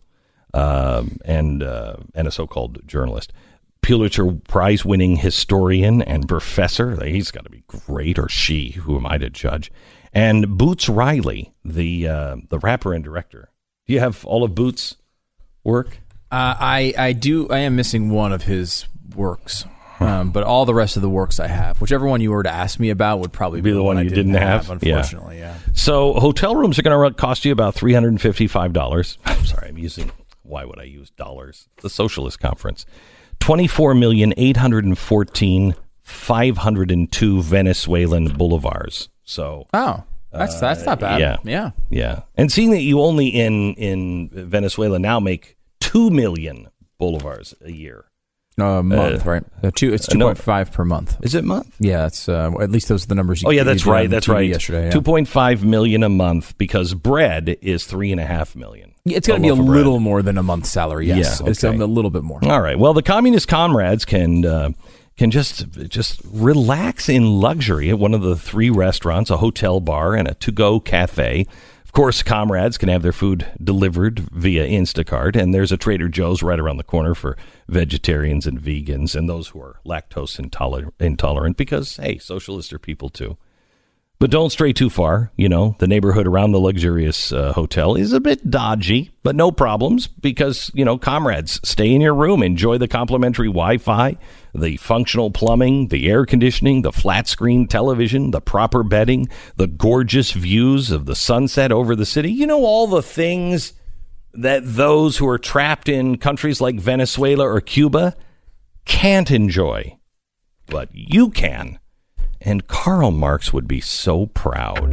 Um, and uh, and a so-called journalist, Pulitzer Prize-winning historian and professor. He's got to be great, or she. Who am I to judge? And Boots Riley, the uh, the rapper and director. Do you have all of Boots' work? Uh, I I do. I am missing one of his works, um, but all the rest of the works I have. Whichever one you were to ask me about would probably be, be the, the one, one you didn't, didn't have, have. Unfortunately, yeah. yeah. So hotel rooms are going to cost you about three hundred and fifty-five dollars. I'm sorry, I'm using. Why would I use dollars? The Socialist Conference. twenty-four million eight hundred fourteen thousand five hundred two Venezuelan bolivars. So, oh, that's uh, that's not bad. Yeah, yeah, yeah. And seeing that you only in in Venezuela now make two million bolivars a year. A month, uh, right? Uh, two, it's two point five uh, no, per month. Is it month? Yeah, it's uh, at least those are the numbers. You oh yeah, that's right. That's right. Yesterday, yeah. two point five million a month because bread is three and a half million. It's going to be a little more than a month's salary. Yes, yeah, okay. It's a, a little bit more. All right. Well, the communist comrades can uh, can just just relax in luxury at one of the three restaurants, a hotel bar, and a to-go cafe. Of course, comrades can have their food delivered via Instacart, and there's a Trader Joe's right around the corner for vegetarians and vegans and those who are lactose intoler- intolerant because, hey, socialists are people too. But don't stray too far. You know, the neighborhood around the luxurious uh, hotel is a bit dodgy, but no problems because, you know, comrades, stay in your room, enjoy the complimentary Wi-Fi, the functional plumbing, the air conditioning, the flat screen television, the proper bedding, the gorgeous views of the sunset over the city. You know, all the things that those who are trapped in countries like Venezuela or Cuba can't enjoy, but you can. And Karl Marx would be so proud.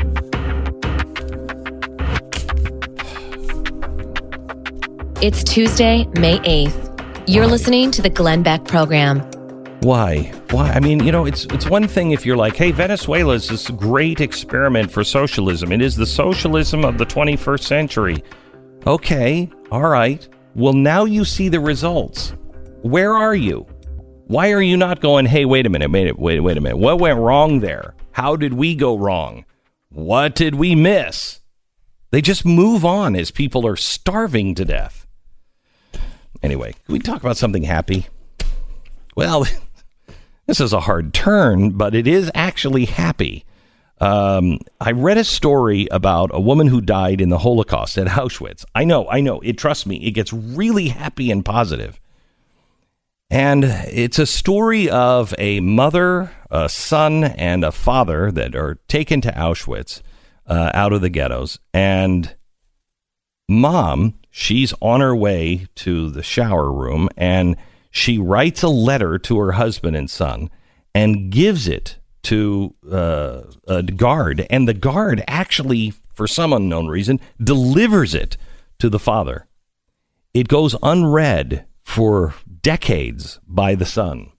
It's Tuesday, May eighth. You're Why? listening to the Glenn Beck program. Why? Why? I mean, you know, it's it's one thing if you're like, hey, Venezuela is this great experiment for socialism. It is the socialism of the twenty-first century. Okay, all right. Well, now you see the results. Where are you? Why are you not going, hey, wait a minute, wait, wait, wait a minute. What went wrong there? How did we go wrong? What did we miss? They just move on as people are starving to death. Anyway, can we talk about something happy? Well, this is a hard turn, but it is actually happy. Um, I read a story about a woman who died in the Holocaust at Auschwitz. I know, I know. It, trust me, it gets really happy and positive. And it's a story of a mother, a son, and a father that are taken to Auschwitz uh, out of the ghettos. And mom, she's on her way to the shower room, and she writes a letter to her husband and son and gives it to uh, a guard. And the guard actually, for some unknown reason, delivers it to the father. It goes unread for decades by the son.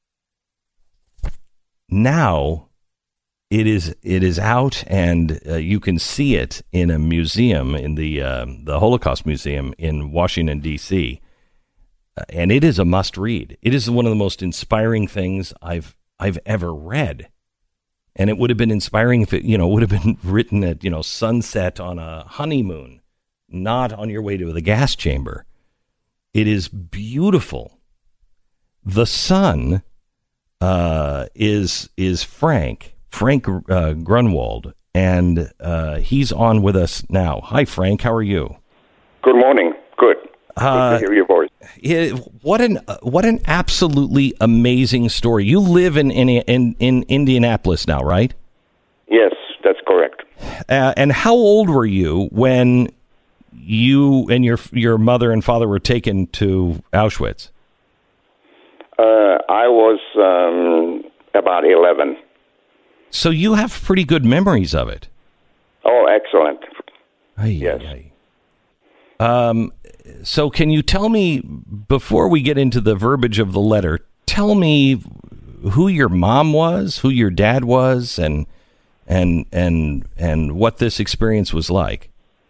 Now it is it is out, and uh, you can see it in a museum, in the uh, the Holocaust Museum in Washington, D C, uh, and it is a must read. It is one of the most inspiring things I've I've ever read, and it would have been inspiring if it you know would have been written at you know sunset on a honeymoon, not on your way to the gas chamber. It is beautiful. The son uh, is is Frank, Frank uh, Grunwald, and uh, he's on with us now. Hi, Frank. How are you? Good morning. Good. Uh, Good to hear your voice. It, what an uh, what an absolutely amazing story. You live in in in, in Indianapolis now, right? Yes, that's correct. Uh, and how old were you when you and your your mother and father were taken to Auschwitz? Uh, I was um, about eleven. So you have pretty good memories of it. Oh, excellent. Aye, yes. Aye. Um, so can you tell me, before we get into the verbiage of the letter, tell me who your mom was, who your dad was, and and and and what this experience was like?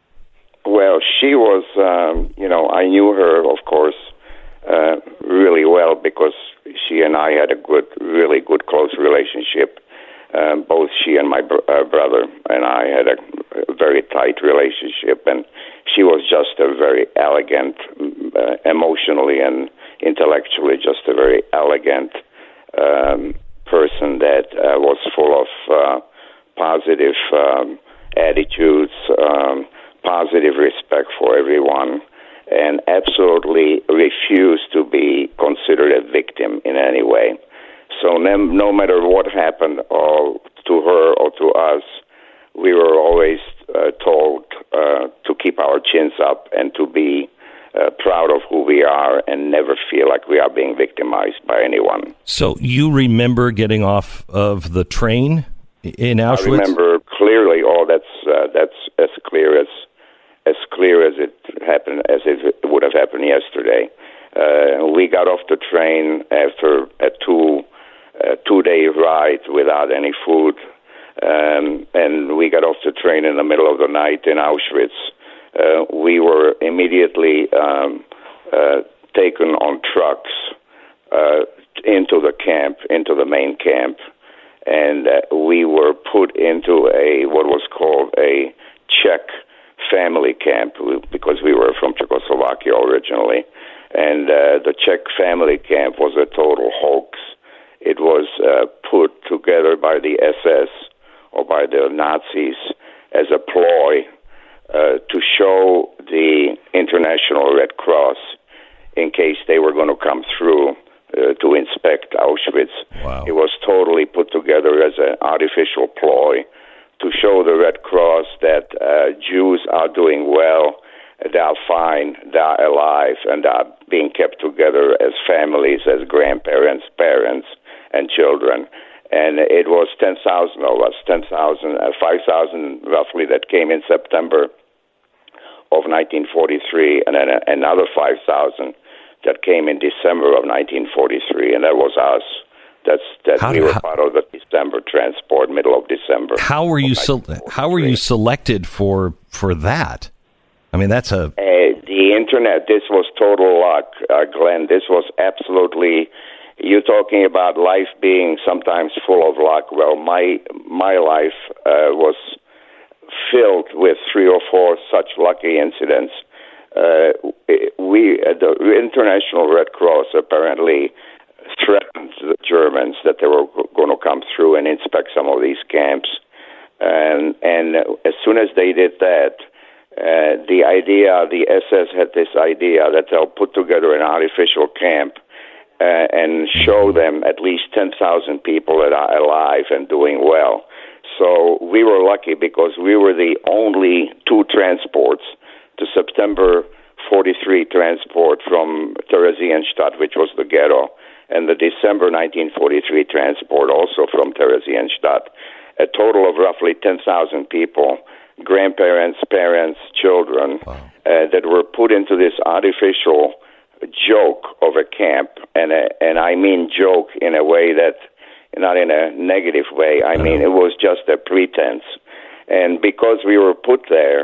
Well, she was, um, you know, I knew her, of course, uh, really well because she and I had a good, really good, close relationship. Um, both she and my br- uh, brother and I had a, a very tight relationship, and she was just a very elegant, uh, emotionally and intellectually, just a very elegant um, person that uh, was full of uh, positive um, attitudes, um, positive respect for everyone, and absolutely refused to be considered a victim in any way. So no, no matter what happened or to her or to us, we were always uh, told uh, to keep our chins up and to be uh, proud of who we are and never feel like we are being victimized by anyone. So you remember getting off of the train in Auschwitz? I remember clearly. Oh, that's uh, that's as clear as as clear as it happened, as if it would have happened yesterday. Uh, we got off the train after a two uh, two day ride without any food, um, and we got off the train in the middle of the night in Auschwitz. Uh, we were immediately um, uh, taken on trucks uh, into the camp, into the main camp, and uh, we were put into a what was called a Czech family camp because we were from Czechoslovakia originally. And uh, the Czech family camp was a total hoax. It was uh, put together by the S S or by the Nazis as a ploy uh, to show the International Red Cross in case they were going to come through uh, to inspect Auschwitz. Wow. It was totally put together as an artificial ploy to show the Red Cross that uh, Jews are doing well, they are fine, they are alive, and they are being kept together as families, as grandparents, parents, and children. And it was ten thousand of us, ten thousand, uh, five thousand roughly that came in September of nineteen forty-three, and then another five thousand that came in December of nineteen forty-three, and that was us. That's that how, we were how, part of the December transport, middle of December. How were you se- How were you selected for for that? I mean, that's a uh, the internet. This was total luck, uh, Glenn. This was absolutely. You're talking about life being sometimes full of luck. Well, my my life uh, was filled with three or four such lucky incidents. Uh, we, uh, the International Red Cross, apparently threatened the Germans that they were going to come through and inspect some of these camps, and and as soon as they did that, uh, the idea, the S S had this idea that they'll put together an artificial camp uh, and show them at least ten thousand people that are alive and doing well. So we were lucky because we were the only two transports, the September forty-three transport from Theresienstadt, which was the ghetto, and the December nineteen forty-three transport also from Theresienstadt. A total of roughly ten thousand people, grandparents, parents, children, wow. uh, that were put into this artificial joke of a camp, and a, and I mean joke in a way that, not in a negative way, I mean it was just a pretense. And because we were put there,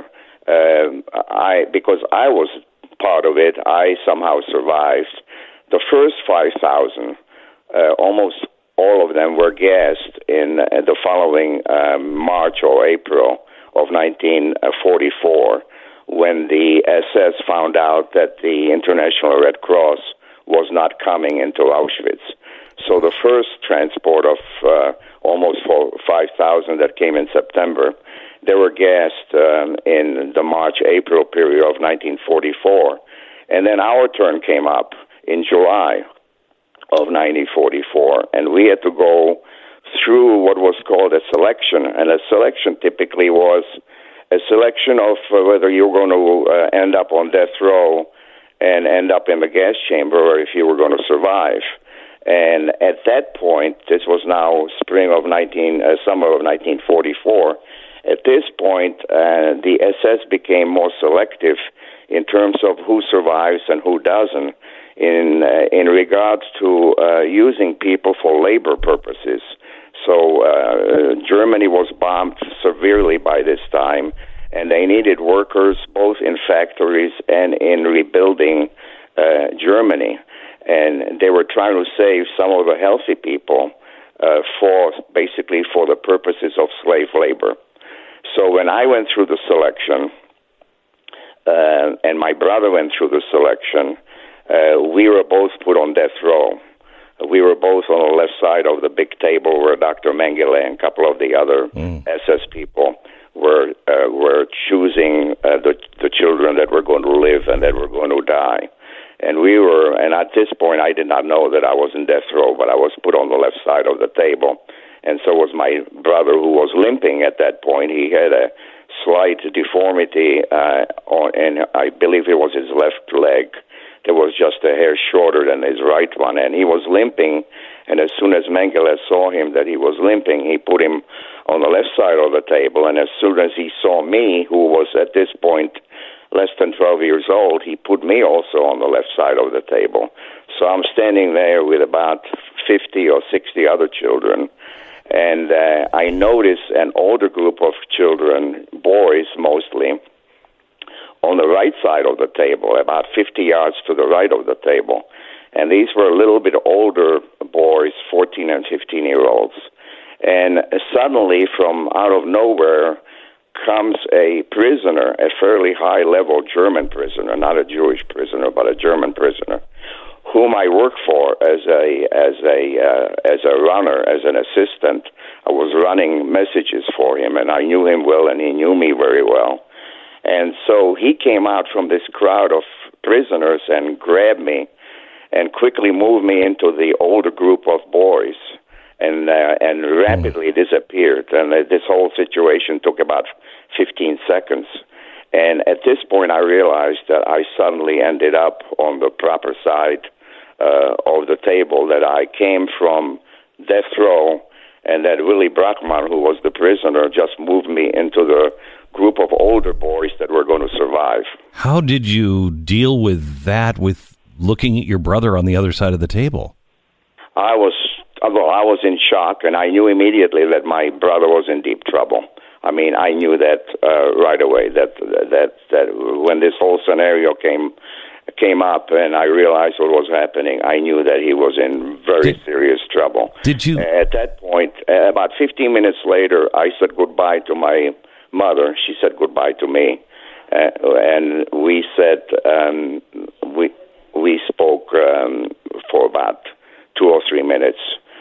um, I because I was part of it, I somehow survived. The first five thousand, uh, almost all of them were gassed in uh, the following um, March or April of nineteen forty-four, when the S S found out that the International Red Cross was not coming into Auschwitz. So the first transport of uh, almost five thousand that came in September, they were gassed um, in the March-April period of nineteen forty-four. And then our turn came up in July of nineteen forty-four, and we had to go through what was called a selection, and a selection typically was a selection of uh, whether you're going to uh, end up on death row and end up in the gas chamber, or if you were going to survive. And at that point, this was now spring of nineteen, uh, summer of nineteen forty-four. At this point, uh, the S S became more selective in terms of who survives and who doesn't, in uh, in regards to uh, using people for labor purposes. So uh, Germany was bombed severely by this time, and they needed workers both in factories and in rebuilding uh, Germany. And they were trying to save some of the healthy people uh, for basically for the purposes of slave labor. So when I went through the selection, uh, and my brother went through the selection, uh, we were both put on death row. We were both on the left side of the big table where Doctor Mengele and a couple of the other mm. S S people were uh, were choosing uh, the the children that were going to live and that were going to die. And we were, and at this point, I did not know that I was in death row, but I was put on the left side of the table. And so was my brother, who was limping at that point. He had a slight deformity, uh, on, and I believe it was his left leg that was just a hair shorter than his right one. And he was limping, and as soon as Mengele saw him that he was limping, he put him on the left side of the table. And as soon as he saw me, who was at this point less than twelve years old, he put me also on the left side of the table. So I'm standing there with about fifty or sixty other children, and uh, I notice an older group of children, boys mostly, on the right side of the table, about fifty yards to the right of the table. And these were a little bit older boys, fourteen and fifteen-year-olds. And suddenly, from out of nowhere, comes a prisoner, a fairly high-level German prisoner, not a Jewish prisoner, but a German prisoner, whom I work for as a as a uh, as a runner, as an assistant. I was running messages for him, and I knew him well, and he knew me very well. And so he came out from this crowd of prisoners and grabbed me, and quickly moved me into the older group of boys, and uh, and rapidly mm. disappeared. And uh, this whole situation took about fifteen seconds. And at this point, I realized that I suddenly ended up on the proper side uh, of the table, that I came from death row, and that Willy Brachmann, who was the prisoner, just moved me into the group of older boys that were going to survive. How did you deal with that, with looking at your brother on the other side of the table? I was, well, I was in shock, and I knew immediately that my brother was in deep trouble. I mean, I knew that uh, right away, that that that when this whole scenario came came up and I realized what was happening, I knew that he was in very did, serious trouble. Did you? At that point, uh, about fifteen minutes later, I said goodbye to my mother. She said goodbye to me, uh, and we said um, we we spoke um, for about two or three minutes.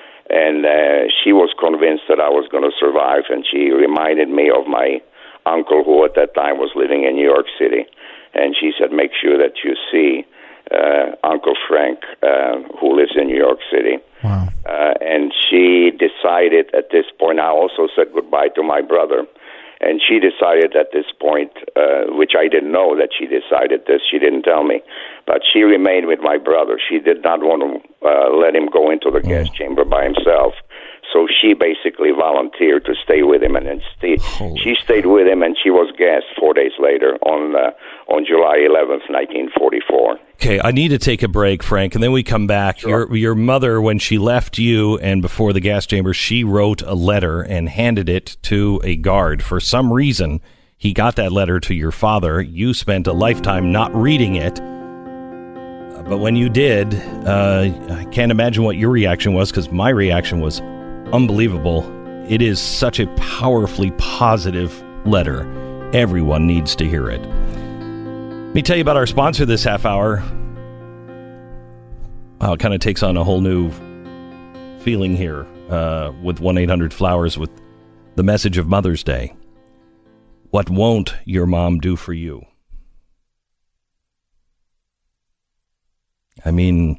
And uh, she was convinced that I was going to survive, and she reminded me of my uncle, who at that time was living in New York City. And she said, make sure that you see uh, Uncle Frank, uh, who lives in New York City. Wow. Uh, and she decided at this point, I also said goodbye to my brother. And she decided at this point, uh, which I didn't know that she decided this, she didn't tell me, but she remained with my brother. She did not want to uh, let him go into the gas chamber by himself. So she basically volunteered to stay with him, and then stay, she stayed with him, and she was gassed four days later on uh, on July eleventh, nineteen forty-four. Okay, I need to take a break, Frank, and then we come back. Sure. Your your mother, when she left you and before the gas chamber, she wrote a letter and handed it to a guard. For some reason, he got that letter to your father. You spent a lifetime not reading it. But when you did, uh, I can't imagine what your reaction was, because my reaction was unbelievable. It is such a powerfully positive letter. Everyone needs to hear it. Let me tell you about our sponsor this half hour. Wow, it kind of takes on a whole new feeling here uh, with one eight hundred flowers, with the message of Mother's Day. What won't your mom do for you? I mean,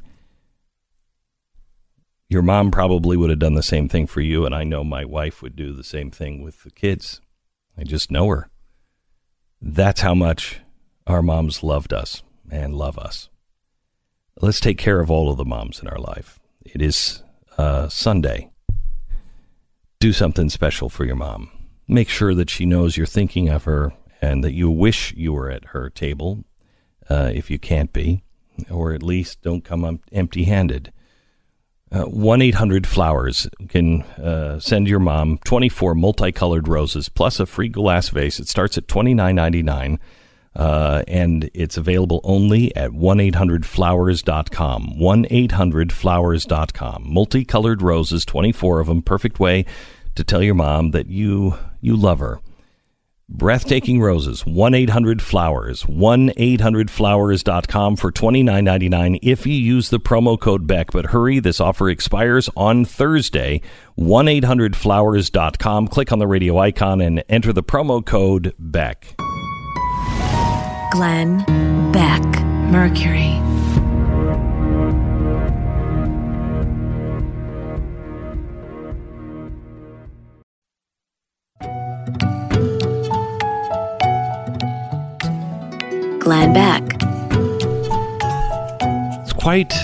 your mom probably would have done the same thing for you, and I know my wife would do the same thing with the kids. I just know her. That's how much our moms loved us and love us. Let's take care of all of the moms in our life. It is uh, Sunday. Do something special for your mom. Make sure that she knows you're thinking of her and that you wish you were at her table. uh, if you can't be, or at least don't come up empty-handed. Uh, one eight hundred flowers can uh, send your mom twenty-four multicolored roses plus a free glass vase. It starts at twenty-nine ninety-nine, uh, and it's available only at one eight hundred flowers dot com. one eight hundred flowers dot com. Multicolored roses, twenty-four of them. Perfect way to tell your mom that you you love her. Breathtaking roses, one eight hundred flowers, one eight hundred flowers dot com for twenty-nine ninety-nine if you use the promo code Beck. But hurry, this offer expires on Thursday. one eight hundred flowers dot com. Click on the radio icon and enter the promo code Beck. Glenn Beck, Mercury. Glenn Beck. It's quite,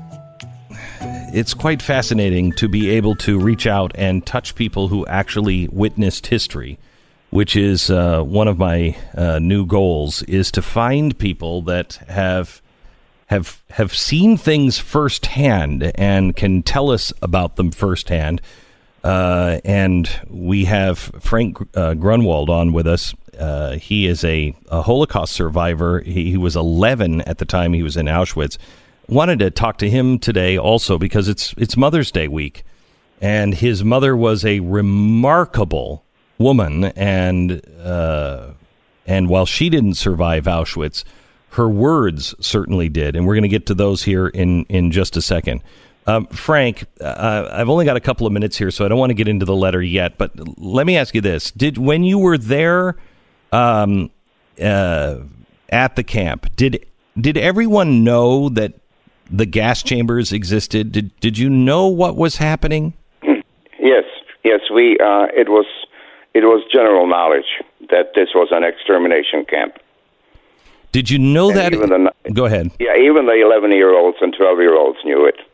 it's quite fascinating to be able to reach out and touch people who actually witnessed history, which is uh, one of my uh, new goals, is to find people that have have have seen things firsthand and can tell us about them firsthand. Uh, and we have Frank uh, Grunwald on with us. Uh, he is a, a Holocaust survivor. He, he was eleven at the time he was in Auschwitz. Wanted to talk to him today also because it's it's Mother's Day week, and his mother was a remarkable woman, and uh, and while she didn't survive Auschwitz, her words certainly did, and we're going to get to those here in, in just a second. Um, Frank, uh, I've only got a couple of minutes here, so I don't want to get into the letter yet, but let me ask you this. Did when you were there um, uh, at the camp, did did everyone know that the gas chambers existed? Did did you know what was happening? Yes, yes, we uh, it was it was general knowledge that this was an extermination camp. Did you know And that? even the- Go ahead. Yeah, even the eleven-year-olds and twelve-year-olds knew it.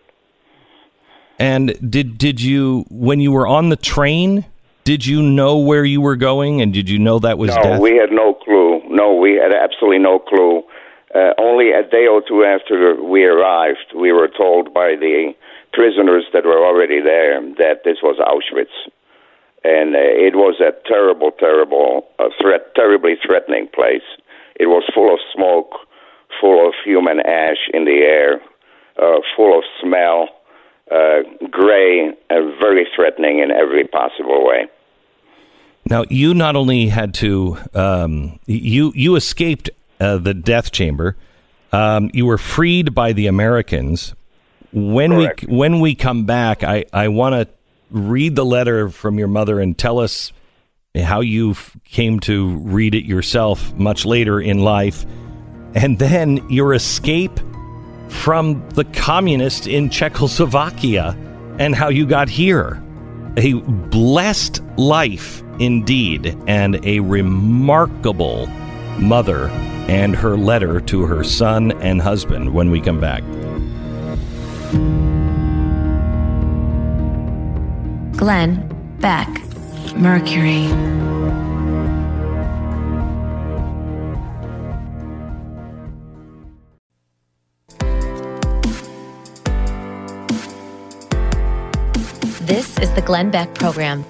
And did did you, when you were on the train, did you know where you were going, and did you know that was No, death? we had no clue. No, we had absolutely no clue. Uh, only a day or two after we arrived, we were told by the prisoners that were already there that this was Auschwitz. And uh, it was a terrible, terrible, uh, threat, terribly threatening place. It was full of smoke, full of human ash in the air, uh, full of smell, uh, gray, and very threatening in every possible way. Now, you not only had to, um, you you escaped uh, the death chamber, um, you were freed by the Americans. When Correct. we when we come back, I, I want to read the letter from your mother and tell us how you f- came to read it yourself much later in life, and then your escape from the communists in Czechoslovakia and how you got here. A blessed life indeed, and a remarkable mother and her letter to her son and husband when we come back. Glenn Beck, Mercury. This is the Glenn Beck Program.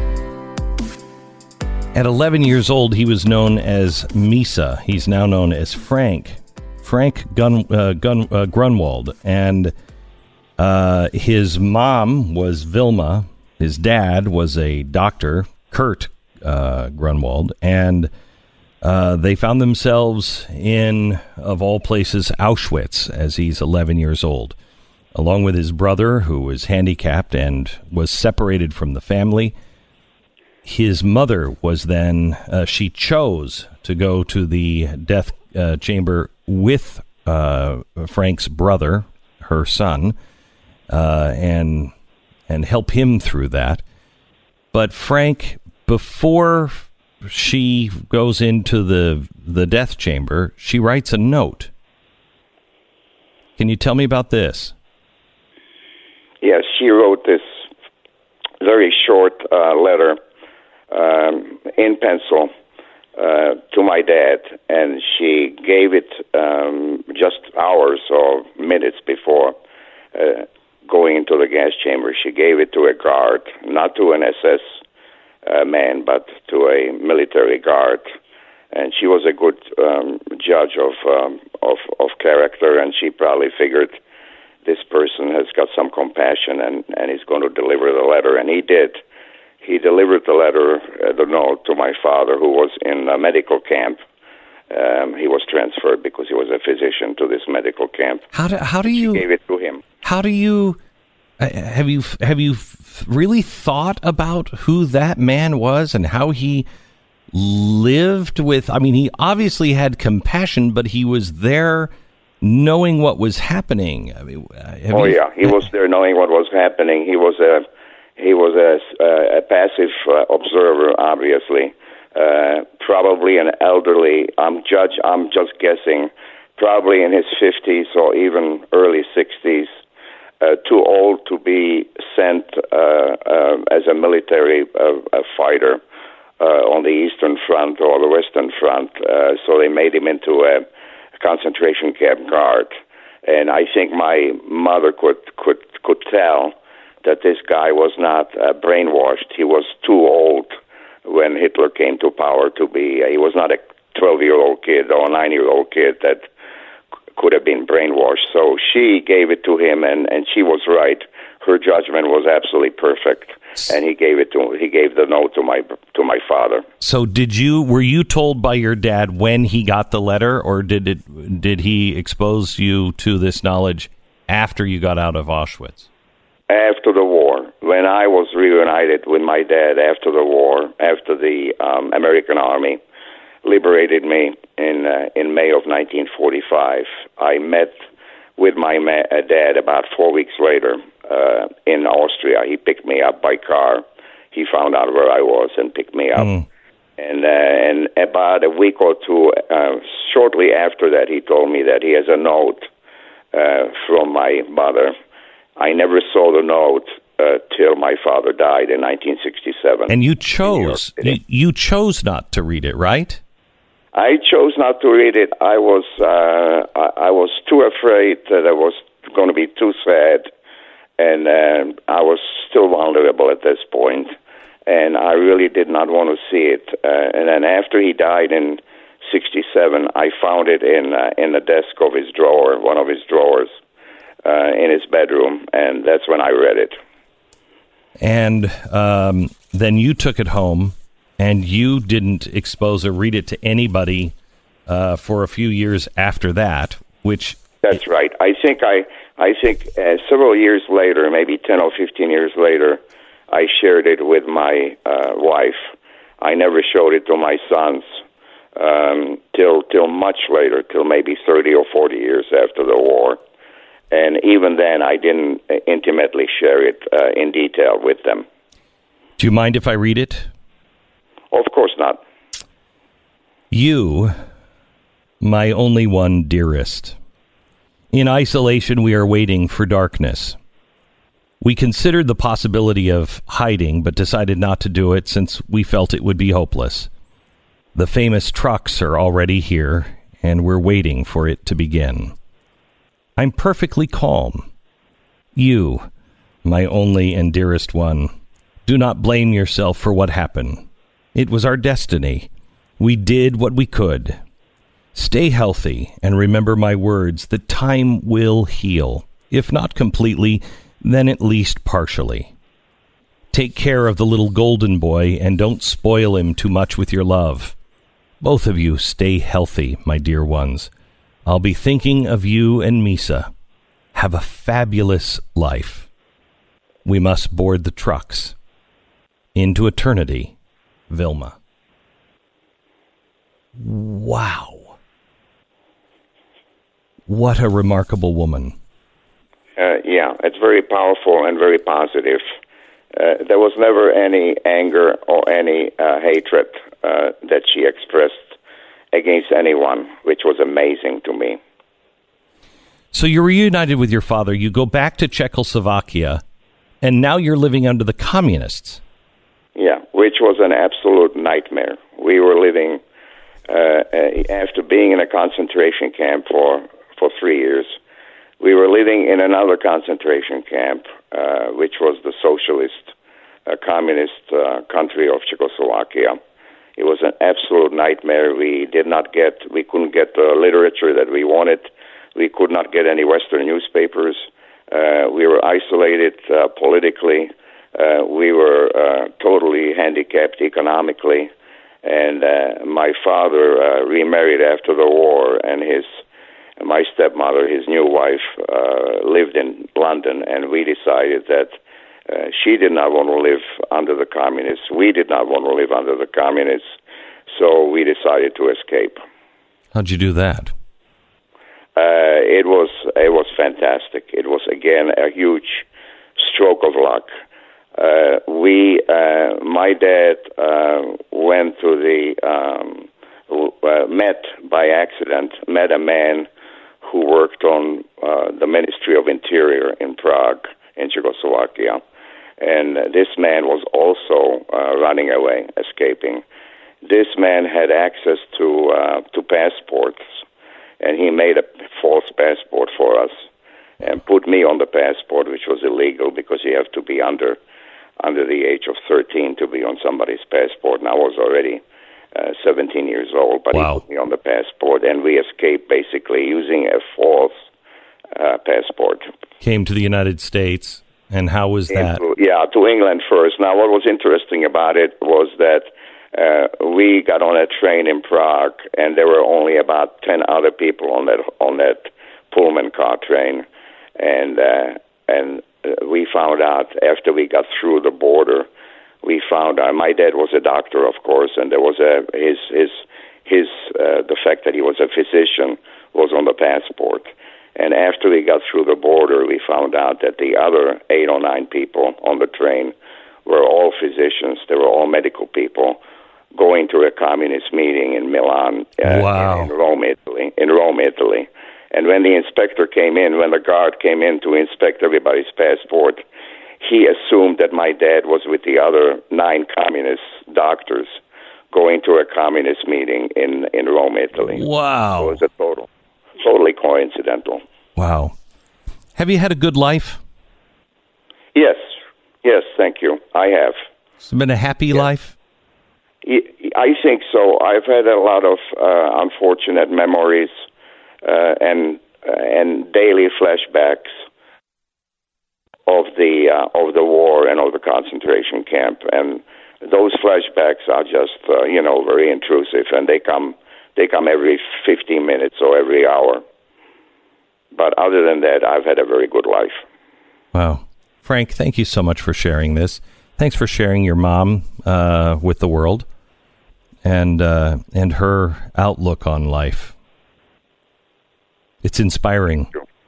At eleven years old, he was known as Misa. He's now known as Frank. Frank Gun, uh, Gun, uh, Grunwald. And uh, his mom was Vilma. His dad was a doctor, Kurt uh, Grunwald. And uh, they found themselves in, of all places, Auschwitz as he's eleven years old, along with his brother, who was handicapped and was separated from the family. His mother was then, uh, she chose to go to the death uh, chamber with uh, Frank's brother, her son, uh, and and help him through that. But Frank, before she goes into the the death chamber, she writes a note. Can you tell me about this? Yes, she wrote this very short uh, letter um, in pencil uh, to my dad, and she gave it um, just hours or minutes before uh, going into the gas chamber. She gave it to a guard, not to an S S uh, man, but to a military guard. And she was a good um, judge of, um, of of character, and she probably figured this person has got some compassion and, and he's going to deliver the letter. And he did. He delivered the letter, uh, the note, to my father, who was in a medical camp. Um, he was transferred because he was a physician to this medical camp. How do how do you she gave it to him? How do you uh, have you have you really thought about who that man was and how he lived with? I mean, he obviously had compassion, but he was there knowing what was happening. I mean, oh you, yeah, he was there knowing what was happening. He was a he was a, a passive uh, observer, obviously. Uh, probably an elderly. I'm judge. I'm just guessing. Probably in his fifties or even early sixties. Uh, too old to be sent uh, uh, as a military uh, a fighter uh, on the Eastern Front or the Western Front. Uh, so they made him into a concentration camp guard. And I think my mother could could could tell that this guy was not uh, brainwashed. He was too old when Hitler came to power to be. Uh, he was not a twelve-year-old kid or a nine-year-old kid that could have been brainwashed. So she gave it to him, and, and she was right. Her judgment was absolutely perfect, and he gave it to he gave the note to my to my father. So did you were you told by your dad when he got the letter, or did it did he expose you to this knowledge after you got out of Auschwitz? After the war, when I was reunited with my dad after the war, after the um, American Army liberated me in uh, in May of nineteen forty-five, I met with my ma- uh, dad about four weeks later uh, in Austria. He picked me up by car. He found out where I was and picked me up. Mm. And uh, and about a week or two, uh, shortly after that, he told me that he has a note uh, from my mother. I never saw the note uh, till my father died in nineteen sixty-seven. And you chose you, you chose not to read it, right? I chose not to read it. I was uh, I, I was too afraid that I was going to be too sad, and uh, I was still vulnerable at this point, and I really did not want to see it. Uh, and then after he died in sixty-seven, I found it in uh, in the desk of his drawer, one of his drawers, uh, in his bedroom, and that's when I read it. And um, then you took it home. And you didn't expose or read it to anybody uh, for a few years after that, which... That's right. I think I I think uh, several years later, maybe ten or fifteen years later, I shared it with my uh, wife. I never showed it to my sons um, till till much later, till maybe thirty or forty years after the war. And even then, I didn't intimately share it uh, in detail with them. Do you mind if I read it? Of course not. You, my only one dearest. In isolation, we are waiting for darkness. We considered the possibility of hiding, but decided not to do it since we felt it would be hopeless. The famous trucks are already here, and we're waiting for it to begin. I'm perfectly calm. You, my only and dearest one, do not blame yourself for what happened. It was our destiny. We did what we could. Stay healthy and remember my words that time will heal. If not completely, then at least partially. Take care of the little golden boy and don't spoil him too much with your love. Both of you stay healthy, my dear ones. I'll be thinking of you and Misa. Have a fabulous life. We must board the trucks. Into eternity. Vilma. Wow. What a remarkable woman. Uh, yeah, it's very powerful and very positive. Uh, there was never any anger or any uh, hatred uh, that she expressed against anyone, which was amazing to me. So you're reunited with your father. You go back to Czechoslovakia, and now you're living under the communists. Yeah, which was an absolute nightmare. We were living uh, after being in a concentration camp for, for three years, we were living in another concentration camp, uh, which was the socialist, uh, communist uh, country of Czechoslovakia. It was an absolute nightmare. We did not get, we couldn't get the literature that we wanted. We could not get any Western newspapers. Uh, we were isolated uh, politically. Uh, we were uh, totally handicapped economically. And uh, my father uh, remarried after the war, and his my stepmother, his new wife, uh, lived in London, and we decided that uh, she did not want to live under the communists. We did not want to live under the communists, so we decided to escape. How'd you do that? Uh, it was it was fantastic. It was, again, a huge stroke of luck. Uh, we, uh, my dad uh, went to the, um, uh, met by accident, met a man who worked on uh, the Ministry of Interior in Prague, in Czechoslovakia. And uh, this man was also uh, running away, escaping. This man had access to uh, to passports, and he made a false passport for us and put me on the passport, which was illegal because you have to be under under the age of thirteen to be on somebody's passport. And I was already uh, seventeen years old, but wow. he put me on the passport, and we escaped basically using a false uh, passport. Came to the United States, and how was that? Into, yeah, to England first. Now, what was interesting about it was that uh, we got on a train in Prague, and there were only about ten other people on that on that Pullman car train, and uh, and uh, we found out after we got through the border, we found out my dad was a doctor, of course, and there was a his his his uh, the fact that he was a physician was on the passport. And after we got through the border, we found out that the other eight or nine people on the train were all physicians. They were all medical people going to a communist meeting in Milan, uh, wow. in, in Rome, Italy. In Rome, Italy. And when the inspector came in, when the guard came in to inspect everybody's passport, he assumed that my dad was with the other nine communist doctors going to a communist meeting in, in Rome, Italy. Wow. So it was a total, totally coincidental. Wow. Have you had a good life? Yes. Yes, thank you. I have. It's been a happy yes. life? I think so. I've had a lot of uh, unfortunate memories uh, and uh, and daily flashbacks of the uh, of the war and of the concentration camp, and those flashbacks are just uh, you know very intrusive, and they come they come every fifteen minutes or every hour. But other than that, I've had a very good life. Wow. Frank, thank you so much for sharing this. Thanks for sharing your mom uh, with the world and uh, and her outlook on life. It's inspiring.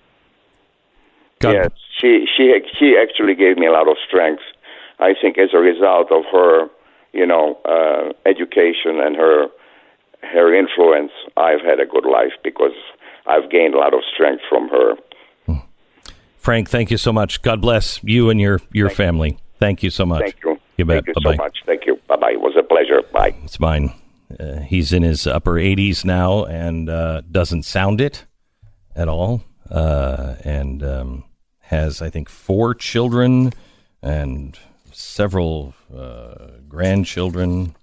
God. Yes, she she she actually gave me a lot of strength. I think as a result of her, you know, uh, education and her her influence, I've had a good life because I've gained a lot of strength from her. Frank, thank you so much. God bless you and your, your thank family. You. Thank you so much. Thank you. You bet. Thank you Bye-bye. so much. Thank you. Bye-bye. It was a pleasure. Bye. It's mine. Uh, he's in his upper eighties now and uh, doesn't sound it at all. Uh, and um, has, I think, four children and several uh, grandchildren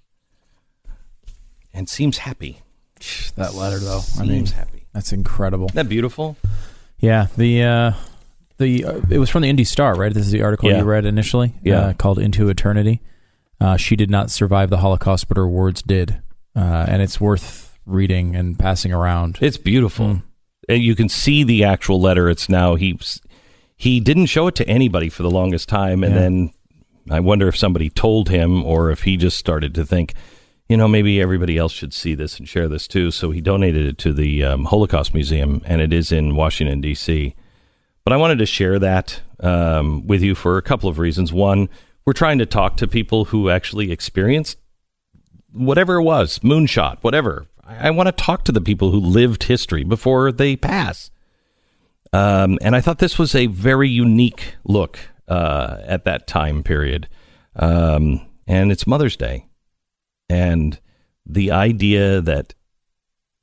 and seems happy. That letter, though. Seems I mean, happy. That's incredible. Isn't that beautiful? Yeah. The uh, the uh, it was from the Indy Star, right? This is the article yeah. you read initially, yeah. uh, called "Into Eternity." Uh, she did not survive the Holocaust, but her words did, uh, and it's worth reading and passing around. It's beautiful. Mm. And you can see the actual letter. It's now he he didn't show it to anybody for the longest time, and yeah. then I wonder if somebody told him or if he just started to think, you know, maybe everybody else should see this and share this too. So he donated it to the um, Holocaust Museum, and it is in Washington, D C. But I wanted to share that um, with you for a couple of reasons. One, we're trying to talk to people who actually experienced whatever it was, moonshot, whatever. I, I want to talk to the people who lived history before they pass. Um, and I thought this was a very unique look uh, at that time period. Um, and it's Mother's Day. And the idea that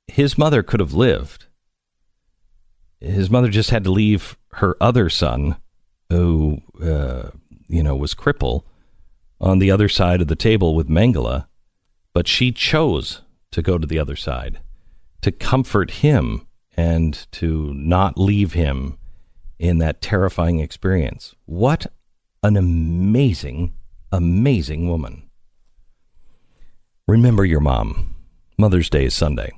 his mother could have lived. His mother just had to leave her other son, who, uh, you know, was crippled, on the other side of the table with Mengele. But she chose to go to the other side, to comfort him and to not leave him in that terrifying experience. What an amazing, amazing woman. Remember your mom. Mother's Day is Sunday.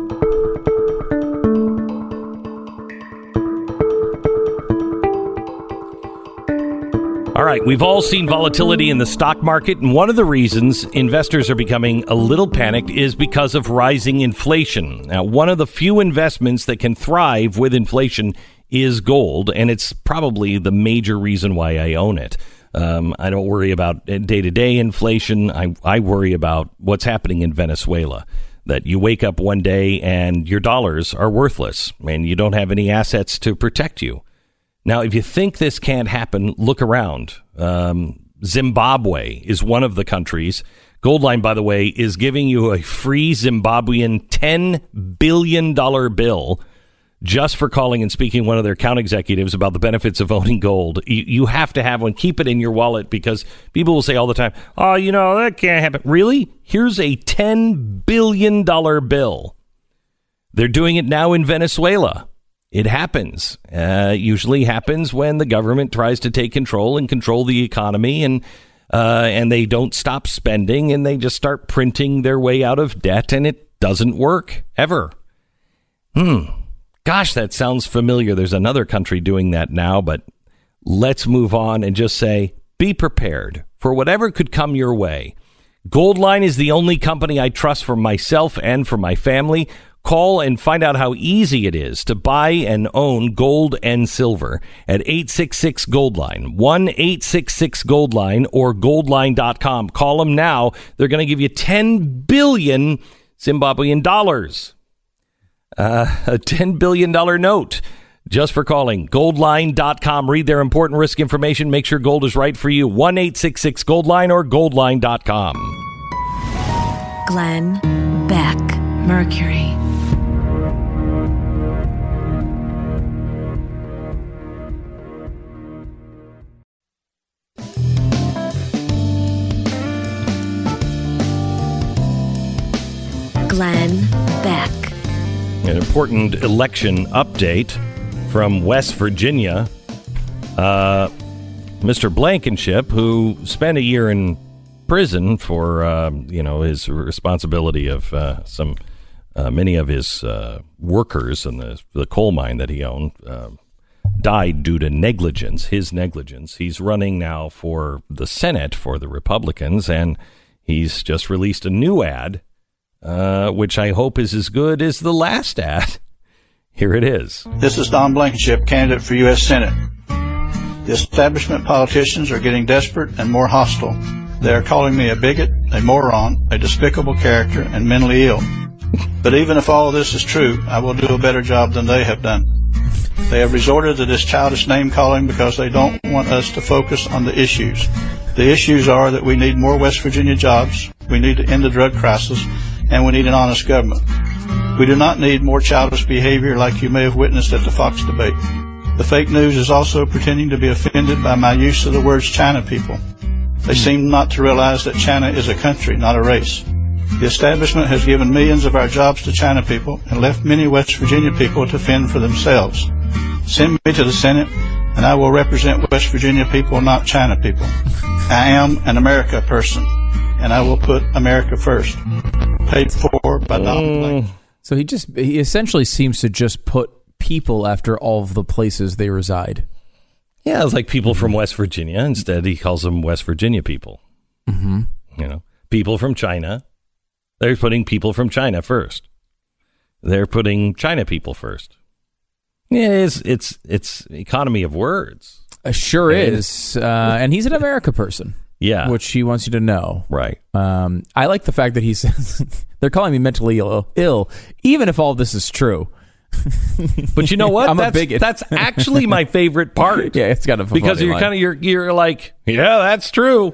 All right, we've all seen volatility in the stock market, and one of the reasons investors are becoming a little panicked is because of rising inflation. Now, one of the few investments that can thrive with inflation is gold, and it's probably the major reason why I own it. Um, I don't worry about day-to-day inflation. I, I worry about what's happening in Venezuela, that you wake up one day and your dollars are worthless, and you don't have any assets to protect you. Now, if you think this can't happen, look around. Um, Zimbabwe is one of the countries. Goldline, by the way, is giving you a free Zimbabwean ten billion dollars bill just for calling and speaking to one of their account executives about the benefits of owning gold. You, you have to have one. Keep it in your wallet, because people will say all the time, oh, you know, that can't happen. Really? Here's a ten billion dollars bill. They're doing it now in Venezuela. It happens. Uh, usually happens when the government tries to take control and control the economy, and uh, and they don't stop spending, and they just start printing their way out of debt, and it doesn't work ever. Hmm. Gosh, that sounds familiar. There's another country doing that now, but let's move on and just say, be prepared for whatever could come your way. Goldline is the only company I trust for myself and for my family. Call and find out how easy it is to buy and own gold and silver at eight six six Goldline, one eight six six Goldline, or goldline dot com. Call them now. They're going to give you ten billion Zimbabwean dollars, uh, a ten billion dollars note just for calling. goldline dot com. Read their important risk information. Make sure gold is right for you. one eight six six Goldline or goldline dot com. Glenn Beck, Mercury. Glenn Beck. An important election update from West Virginia. Uh, Mister Blankenship, who spent a year in prison for, uh, you know, his responsibility of uh, some uh, many of his uh, workers in the, the coal mine that he owned, uh, died due to negligence, his negligence. He's running now for the Senate for the Republicans, and he's just released a new ad, Uh, which I hope is as good as the last ad. Here it is. This is Don Blankenship, candidate for U S Senate. The establishment politicians are getting desperate and more hostile. They are calling me a bigot, a moron, a despicable character, and mentally ill. But even if all of this is true, I will do a better job than they have done. They have resorted to this childish name-calling because they don't want us to focus on the issues. The issues are that we need more West Virginia jobs, we need to end the drug crisis, and we need an honest government. We do not need more childish behavior like you may have witnessed at the Fox debate. The fake news is also pretending to be offended by my use of the words China people. They seem not to realize that China is a country, not a race. The establishment has given millions of our jobs to China people and left many West Virginia people to fend for themselves. Send me to the Senate, and I will represent West Virginia people, not China people. I am an America person, and I will put America first. Paid for by Donald Blank. So he just he essentially seems to just put people after all of the places they reside. Yeah, it's like people from West Virginia. Instead, he calls them West Virginia people. Mm-hmm. You know, people from China. They're putting people from China first. They're putting China people first. Yeah, it's it's it's economy of words. Uh, sure and, is, uh, and he's an America person. Yeah, which he wants you to know. Right. Um, I like the fact that he says they're calling me mentally ill, ill, even if all this is true. But you know what? I'm that's, a bigot. That's actually my favorite part. Yeah, it's kind of a because funny you're line. kind of you're you're like, yeah, that's true.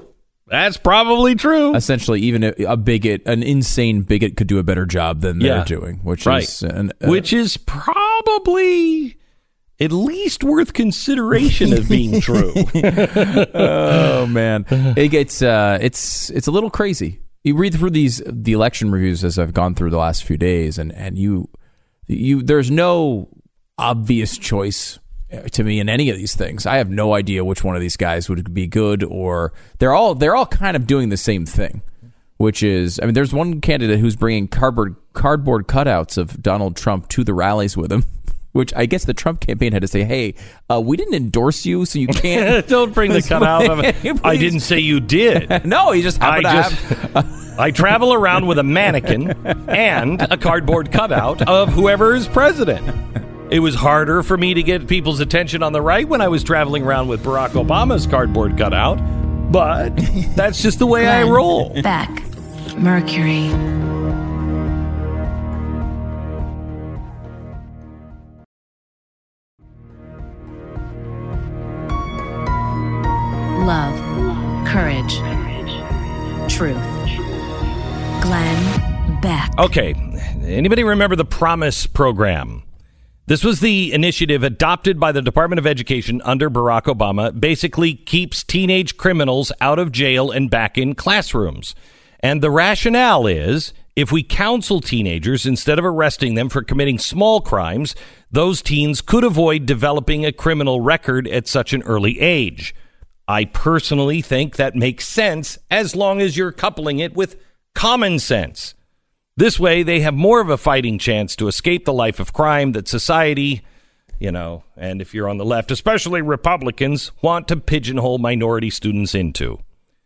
That's probably true. Essentially, even a, a bigot, an insane bigot, could do a better job than Yeah. they're doing, which Right. is an, uh, Which is probably at least worth consideration of being true. oh man, it gets uh, it's it's a little crazy. You read through these the election reviews as I've gone through the last few days, and and you you there's no obvious choice to me in any of these things. I have no idea which one of these guys would be good, or they're all they're all kind of doing the same thing, which is, I mean, there's one candidate who's bringing cardboard cardboard cutouts of Donald Trump to the rallies with him. Which I guess the Trump campaign had to say, hey, uh, we didn't endorse you, so you can't. Don't bring the cutout of it. I didn't say you did. No, he just happened I to just, have. I travel around with a mannequin and a cardboard cutout of whoever is president. It was harder for me to get people's attention on the right when I was traveling around with Barack Obama's cardboard cutout, but that's just the way I Glenn roll. Beck, Mercury. Love, courage, truth. Glenn Beck. Okay, anybody remember the Promise program? This was the initiative adopted by the Department of Education under Barack Obama. Basically keeps teenage criminals out of jail and back in classrooms. And the rationale is, if we counsel teenagers instead of arresting them for committing small crimes, those teens could avoid developing a criminal record at such an early age. I personally think that makes sense as long as you're coupling it with common sense. This way, they have more of a fighting chance to escape the life of crime that society, you know, and if you're on the left, especially Republicans, want to pigeonhole minority students into.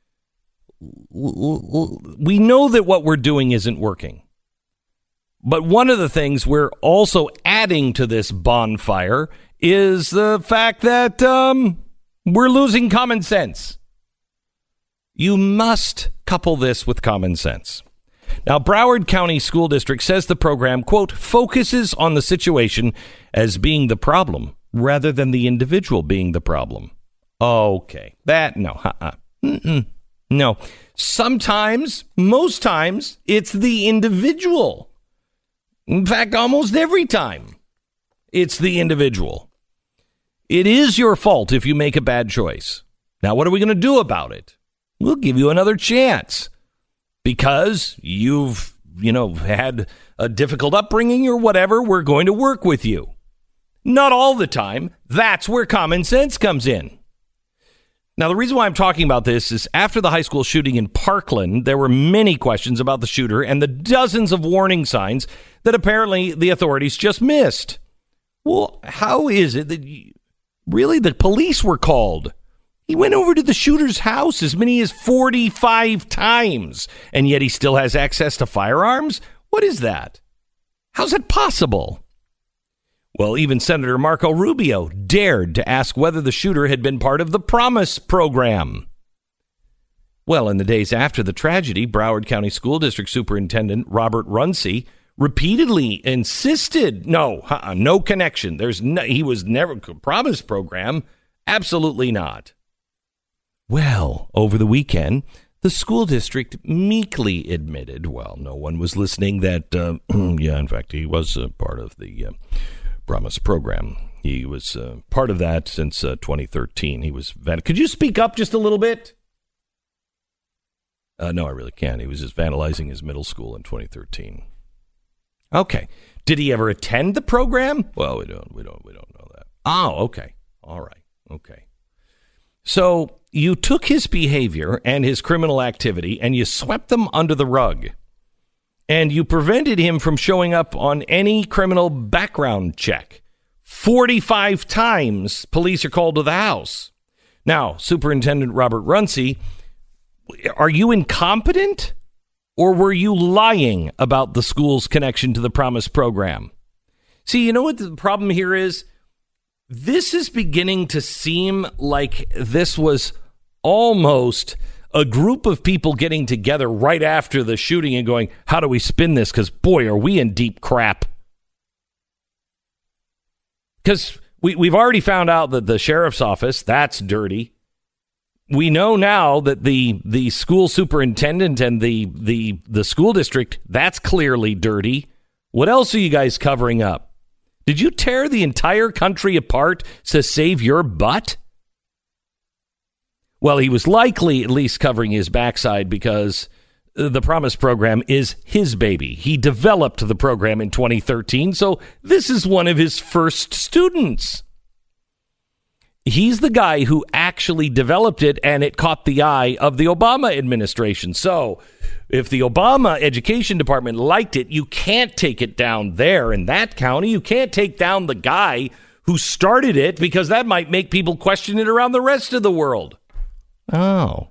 We know that what we're doing isn't working. But one of the things we're also adding to this bonfire is the fact that um, we're losing common sense. You must couple this with common sense. Now, Broward County School District says the program, quote, focuses on the situation as being the problem rather than the individual being the problem. Okay. That, no. Uh-uh. Mm-mm. No. Sometimes, most times, it's the individual. In fact, almost every time, it's the individual. It is your fault if you make a bad choice. Now, what are we going to do about it? We'll give you another chance. Because you've, you know, had a difficult upbringing or whatever, we're going to work with you. Not all the time. That's where common sense comes in. Now, the reason why I'm talking about this is after the high school shooting in Parkland, there were many questions about the shooter and the dozens of warning signs that apparently the authorities just missed. Well, how is it that you, really the police were called? He went over to the shooter's house as many as forty-five times, and yet he still has access to firearms? What is that? How's it possible? Well, even Senator Marco Rubio dared to ask whether the shooter had been part of the Promise program. Well, in the days after the tragedy, Broward County School District Superintendent Robert Runcie repeatedly insisted, no, uh-uh, no connection. There's no, he was never, Promise program, absolutely not. Well, over the weekend, the school district meekly admitted, well, no one was listening, that, uh, yeah, in fact, he was uh, part of the uh, Promise program. He was uh, part of that since uh, twenty thirteen. He was, van- could you speak up just a little bit? Uh, no, I really can't. He was just vandalizing his middle school in twenty thirteen. Okay. Did he ever attend the program? Well, we don't, we don't, we don't know that. Oh, okay. All right. Okay. So you took his behavior and his criminal activity and you swept them under the rug. And you prevented him from showing up on any criminal background check. forty-five times police are called to the house. Now, Superintendent Robert Runcie, are you incompetent? Or were you lying about the school's connection to the Promise program? See, you know what the problem here is? This is beginning to seem like this was almost a group of people getting together right after the shooting and going, how do we spin this? Because, boy, are we in deep crap. Because we, we've already found out that the sheriff's office, that's dirty. we know now that the the school superintendent and the the the school district, that's clearly dirty. What else are you guys covering up? Did you tear the entire country apart to save your butt? Well, he was likely at least covering his backside because the Promise program is his baby. He developed the program in twenty thirteen, so this is one of his first students. He's the guy who actually developed it, and it caught the eye of the Obama administration. So if the Obama Education Department liked it, you can't take it down there in that county. You can't take down the guy who started it because that might make people question it around the rest of the world. Oh.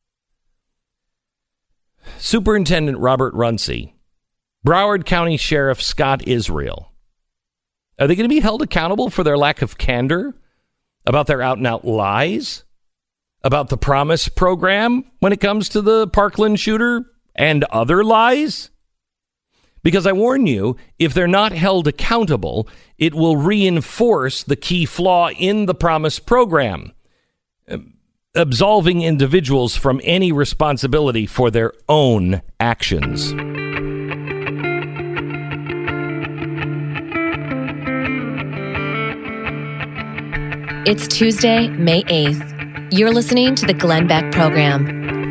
Superintendent Robert Runcie, Broward County Sheriff Scott Israel. Are they going to be held accountable for their lack of candor about their out-and-out lies about the Promise program when it comes to the Parkland shooter and other lies? Because I warn you, if they're not held accountable, it will reinforce the key flaw in the Promise program, absolving individuals from any responsibility for their own actions. It's Tuesday, May eighth. You're listening to the Glenn Beck Program.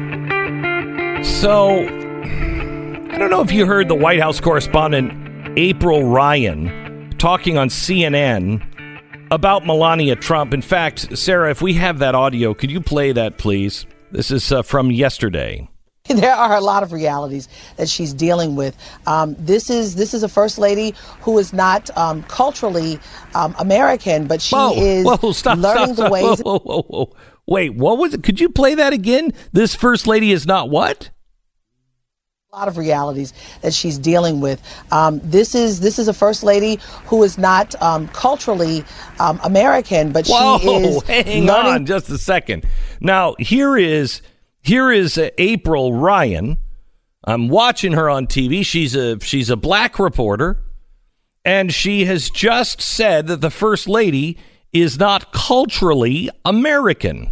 So, I don't know if you heard the White House correspondent April Ryan talking on C N N about Melania Trump. In fact, Sarah, if we have that audio, could you play that, please? This is uh, from yesterday. There are a lot of realities that she's dealing with. Um, this is this is a first lady who is not um, culturally um, American, but she whoa, is whoa, stop, learning stop, stop. the ways. Whoa, whoa, whoa, whoa. Wait, what was it? Could you play that again? This first lady is not what? A lot of realities that she's dealing with. Um, this is this is a first lady who is not um, culturally um, American, but whoa, she is hang learning. on just a second. Now, here is... Here is uh, April Ryan. I'm watching her on T V. She's a she's a black reporter, and she has just said that the First Lady is not culturally American.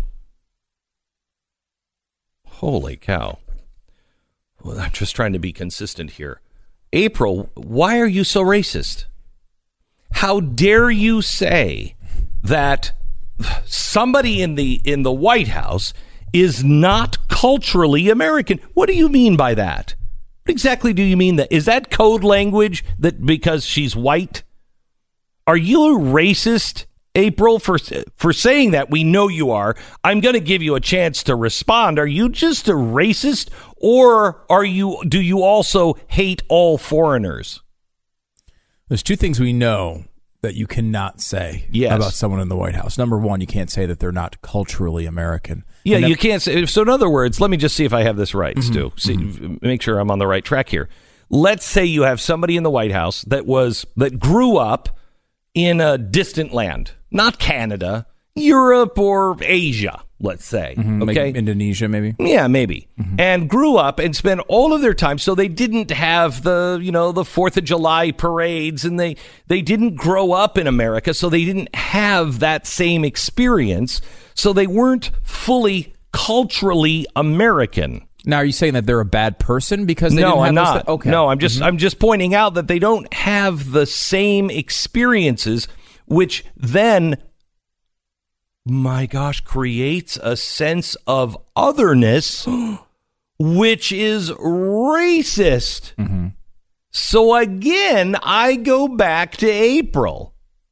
Holy cow. Well, I'm just trying to be consistent here. April, why are you so racist? How dare you say that somebody in the in the White House is not culturally American? What do you mean by that? What exactly do you mean that? Is that code language that because she's white? Are you a racist, April, for for saying that? We know you are. I'm going to give you a chance to respond. Are you just a racist, or are you? Do you also hate all foreigners? There's two things we know that you cannot say yes. about someone in the White House. Number one, you can't say that they're not culturally American. Yeah, that- you can't say. So in other words, let me just see if I have this right, mm-hmm, Stu. See, mm-hmm. Make sure I'm on the right track here. Let's say you have somebody in the White House that was that grew up in a distant land, not Canada, Europe or Asia, let's say. Mm-hmm, okay, like Indonesia, maybe. Yeah, maybe. Mm-hmm. And grew up and spent all of their time. So they didn't have the, you know, the Fourth of July parades, and they they didn't grow up in America, so they didn't have that same experience. So they weren't fully culturally American. Now, are you saying that they're a bad person because they no, didn't have I'm those not. thi- okay. No, I'm just Mm-hmm. I'm just pointing out that they don't have the same experiences, which then, my gosh, creates a sense of otherness, which is racist. Mm-hmm. So again, I go back to April.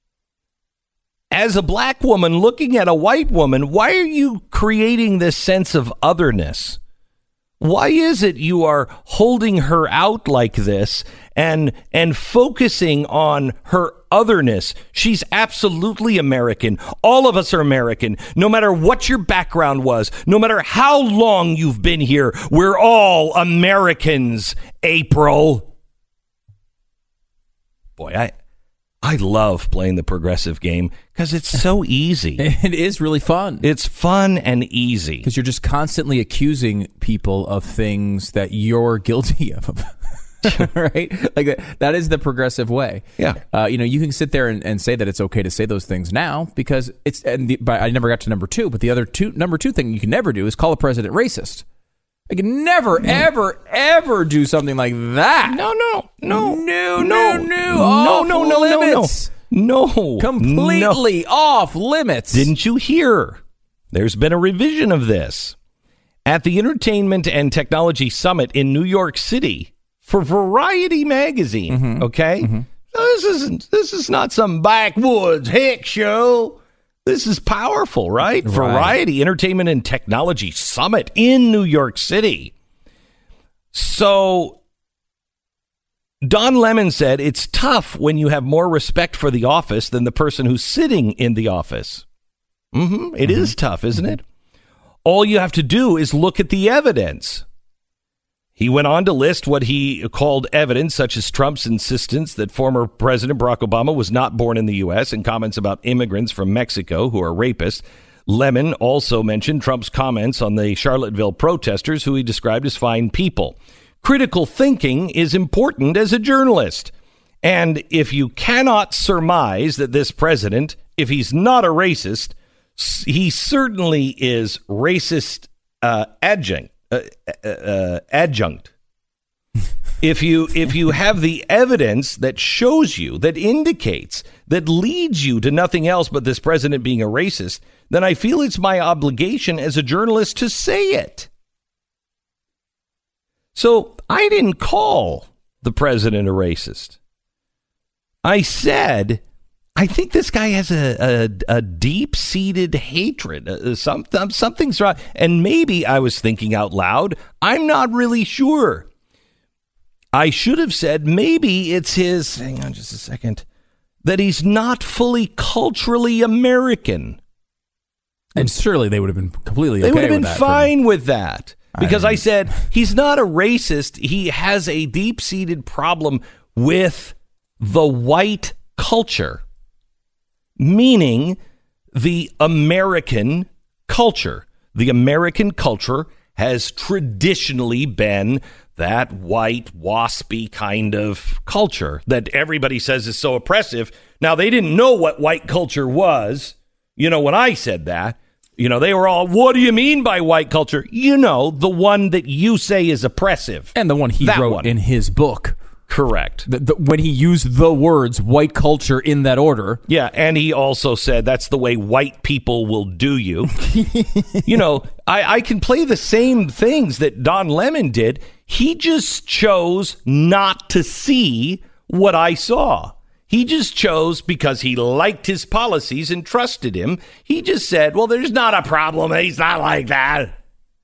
As a black woman looking at a white woman, why are you creating this sense of otherness? Why is it you are holding her out like this and and focusing on her otherness? She's absolutely American. All of us are American. No matter what your background was, no matter how long you've been here, we're all Americans, April. Boy, I I love playing the progressive game because it's so easy. It is really fun. It's fun and easy. Because you're just constantly accusing people of things that you're guilty of. right? Like that, that is the progressive way. Yeah. Uh, you know, you can sit there and, and say that it's okay to say those things now because it's, and the, but I never got to number two, but the other two, number two thing you can never do is call a president racist. I can never, no. ever, ever do something like that. No, no, no, no, no, no, no, no, no, no, limits. no, no, completely no. off limits. Didn't you hear? There's been a revision of this at the Entertainment and Technology Summit in New York City for Variety magazine. Mm-hmm. Okay, mm-hmm. so this isn't. This is not some backwoods hick show. This is powerful, right? right? Variety Entertainment and Technology Summit in New York City. So Don Lemon said it's tough when you have more respect for the office than the person who's sitting in the office. Mm-hmm. It mm-hmm. is tough, isn't mm-hmm. it? All you have to do is look at the evidence. He went on to list what he called evidence, such as Trump's insistence that former President Barack Obama was not born in the U S and comments about immigrants from Mexico who are rapists. Lemon also mentioned Trump's comments on the Charlottesville protesters, who he described as fine people. Critical thinking is important as a journalist. And if you cannot surmise that this president, if he's not a racist, he certainly is racist uh, adjunct. Uh, uh, uh, adjunct. If you if you have the evidence that shows you, that indicates, that leads you to nothing else but this president being a racist, then I feel it's my obligation as a journalist to say it. So I didn't call the president a racist. I said, I think this guy has a, a, a deep-seated hatred. Uh, some, something's wrong. And maybe I was thinking out loud. I'm not really sure. I should have said maybe it's his, hang on just a second, that he's not fully culturally American. And surely they would have been completely okay with that. They would have been fine with that. Because I, I said, he's not a racist. He has a deep-seated problem with the white culture. Meaning the American culture. The American culture has traditionally been that white, waspy kind of culture that everybody says is so oppressive. Now, they didn't know what white culture was. You know, when I said that, you know, they were all, what do you mean by white culture? You know, the one that you say is oppressive. And the one he that wrote one. in his book. Correct. The, the, when he used the words white culture in that order. Yeah, and he also said that's the way white people will do you. You know, I, I can play the same things that Don Lemon did. He just chose not to see what I saw. He just chose because he liked his policies and trusted him. He just said, well, there's not a problem. He's not like that.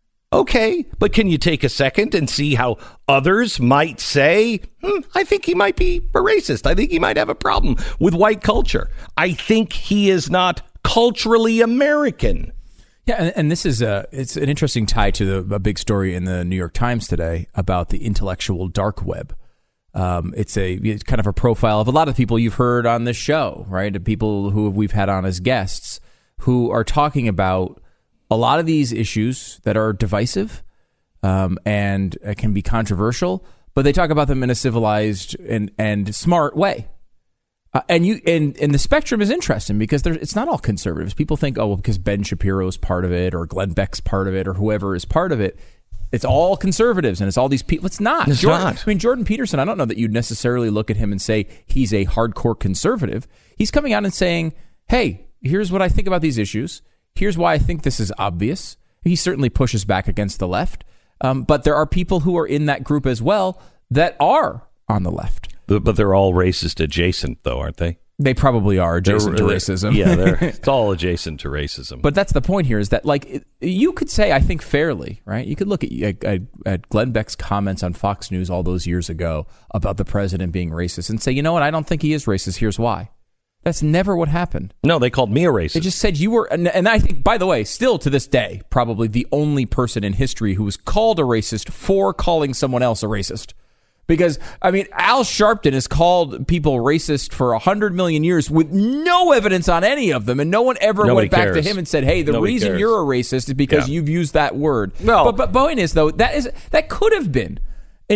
Okay, but can you take a second and see how others might say, hmm, I think he might be a racist. I think he might have a problem with white culture. I think he is not culturally American. Yeah, and, and this is a, it's an interesting tie to the, a big story in the New York Times today about the intellectual dark web. Um, it's a it's kind of a profile of a lot of people you've heard on this show, right? The people who we've had on as guests who are talking about a lot of these issues that are divisive um, and uh, can be controversial, but they talk about them in a civilized and, and smart way. Uh, and you and, and the spectrum is interesting because there, it's not all conservatives. People think, oh, well, because Ben Shapiro is part of it or Glenn Beck's part of it or whoever is part of it, it's all conservatives and it's all these people. It's not. It's Jordan, not. I mean, Jordan Peterson, I don't know that you'd necessarily look at him and say he's a hardcore conservative. He's coming out and saying, hey, here's what I think about these issues. Here's why I think this is obvious. He certainly pushes back against the left. Um, but there are people who are in that group as well that are on the left. But, but they're all racist adjacent, though, aren't they? They probably are adjacent they're, to racism. Yeah, they're, it's all adjacent to racism. But that's the point here is that, like, it, you could say, I think fairly, right? You could look at, at, at Glenn Beck's comments on Fox News all those years ago about the president being racist and say, you know what? I don't think he is racist. Here's why. That's never what happened. No, they called me a racist. They just said you were, and, and I think, by the way, still to this day, probably the only person in history who was called a racist for calling someone else a racist. Because, I mean, Al Sharpton has called people racist for one hundred million years with no evidence on any of them, and no one ever Nobody went back cares. to him and said, hey, the Nobody reason cares. you're a racist is because Yeah. you've used that word. No. But, but point is, though, that is that could have been an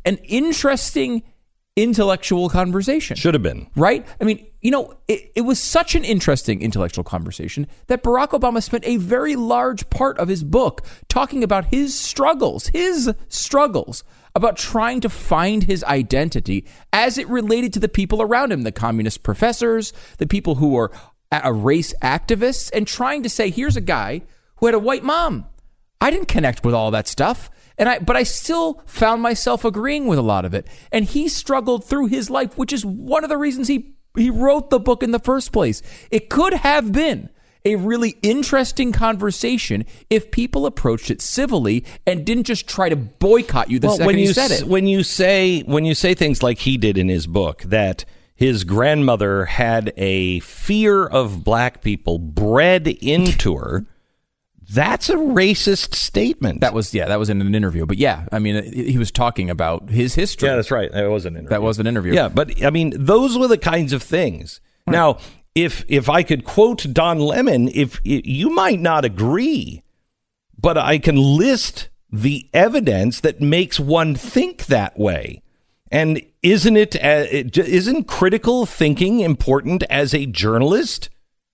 an interesting intellectual conversation. Should have been. Right? I mean, you know, it, it was such an interesting intellectual conversation that Barack Obama spent a very large part of his book talking about his struggles, his struggles, about trying to find his identity as it related to the people around him, the communist professors, the people who were a race activists, and trying to say, here's a guy who had a white mom. I didn't connect with all that stuff. And I, but I still found myself agreeing with a lot of it. And he struggled through his life, which is one of the reasons he, he wrote the book in the first place. It could have been a really interesting conversation if people approached it civilly and didn't just try to boycott you the well, second when you you said s- it. When you say when you say things like he did in his book, that his grandmother had a fear of black people bred into her. That's a racist statement. That was, yeah, that was in an interview. But yeah, I mean, he was talking about his history. Yeah, that's right. That was an interview. That was an interview. Yeah, but I mean, those were the kinds of things. Right. Now, if if I could quote Don Lemon, if you might not agree, but I can list the evidence that makes one think that way. And isn't it, uh, isn't critical thinking important as a journalist?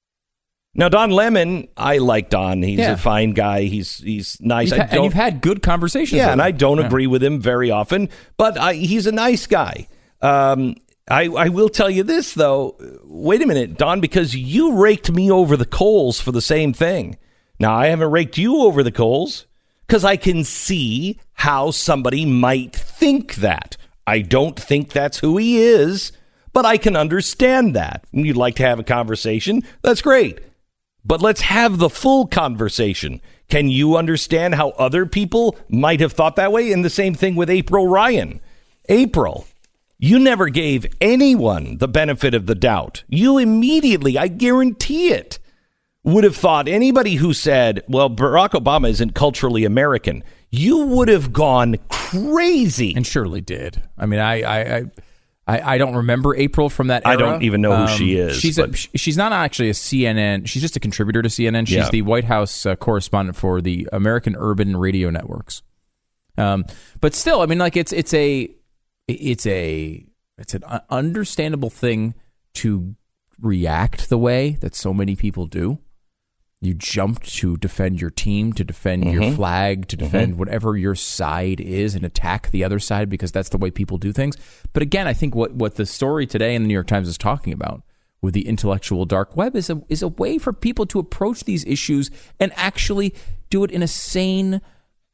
Now, Don Lemon, I like Don. He's Yeah. a fine guy. He's he's nice. You've I ha- and you've had good conversations Yeah, with and him. I don't Yeah. agree with him very often, but I, he's a nice guy. Um, I, I will tell you this, though. Wait a minute, Don, because you raked me over the coals for the same thing. Now, I haven't raked you over the coals because I can see how somebody might think that. I don't think that's who he is, but I can understand that. You'd like to have a conversation? That's great. But let's have the full conversation. Can you understand how other people might have thought that way? And the same thing with April Ryan. April, you never gave anyone the benefit of the doubt. You immediately, I guarantee it, would have thought anybody who said, well, Barack Obama isn't culturally American, you would have gone crazy. And surely did. I mean, I... I, I I, I don't remember April from that era. I don't even know who um, she is. She's a, she's not actually a C N N. She's just a contributor to C N N. She's Yeah. the White House uh, correspondent for the American Urban Radio Networks. Um, but still, I mean, like it's it's a it's a it's an understandable thing to react the way that so many people do. You jump to defend your team, to defend Mm-hmm. your flag, to defend mm-hmm. whatever your side is, and attack the other side because that's the way people do things. But again, I think what, what the story today in the New York Times is talking about with the intellectual dark web is a is a way for people to approach these issues and actually do it in a sane,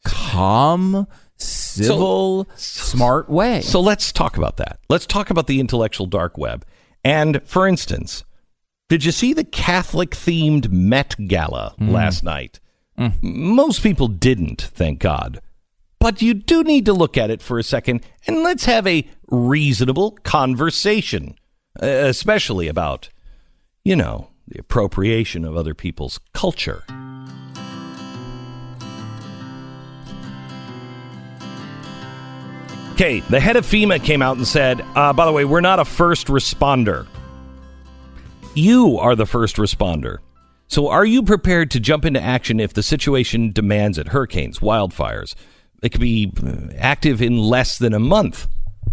calm, civil, so, smart way. So let's talk about that. Let's talk about the intellectual dark web. And for instance, did you see the Catholic-themed Met Gala mm. last night? Mm. Most people didn't, thank God. But you do need to look at it for a second, and let's have a reasonable conversation, uh, especially about, you know, the appropriation of other people's culture. Okay, the head of FEMA came out and said, uh, by the way, we're not a first responder. You are the first responder. So are you prepared to jump into action if the situation demands it? Hurricanes, wildfires. They could be active in less than a month.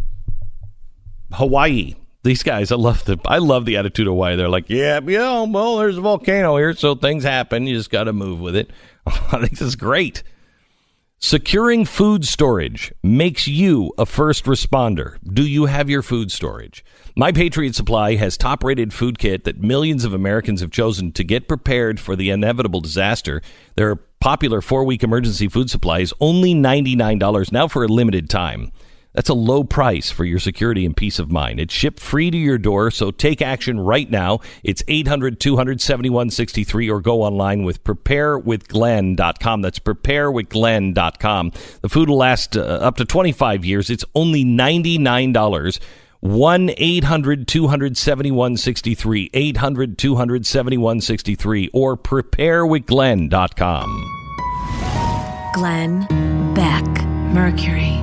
Hawaii. These guys, I love the I love the attitude of Hawaii. They're like, yeah, yeah, well, there's a volcano here, so things happen. You just got to move with it. I think this is great. Securing food storage makes you a first responder. Do you have your food storage? My Patriot Supply has top-rated food kit that millions of Americans have chosen to get prepared for the inevitable disaster. Their popular four-week emergency food supply is only ninety-nine dollars now for a limited time. That's a low price for your security and peace of mind. It's shipped free to your door, so take action right now. It's eight hundred, two hundred, seventy-one sixty-three or go online with prepare with glenn dot com. That's prepare with glenn dot com. The food will last uh, up to twenty-five years. It's only ninety-nine dollars. one eight hundred, two hundred, seventy-one sixty-three. eight hundred, two hundred, seventy-one sixty-three or prepare with glenn dot com. Glenn Beck, Mercury.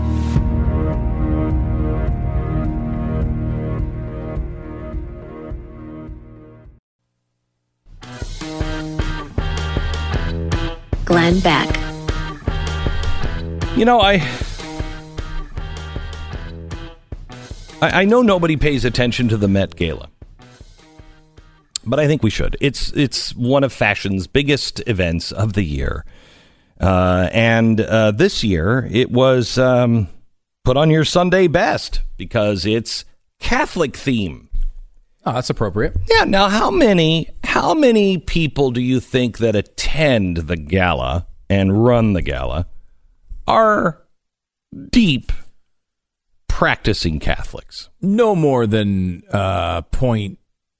Glenn Beck. You know, I I, I know nobody pays attention to the Met Gala, but I think we should. It's it's one of fashion's biggest events of the year. Uh, and uh, this year, it was um, put on your Sunday best because it's Catholic theme. Oh, that's appropriate. Yeah. Now, how many how many people do you think that attend the gala and run the gala are deep practicing Catholics? No more than uh, point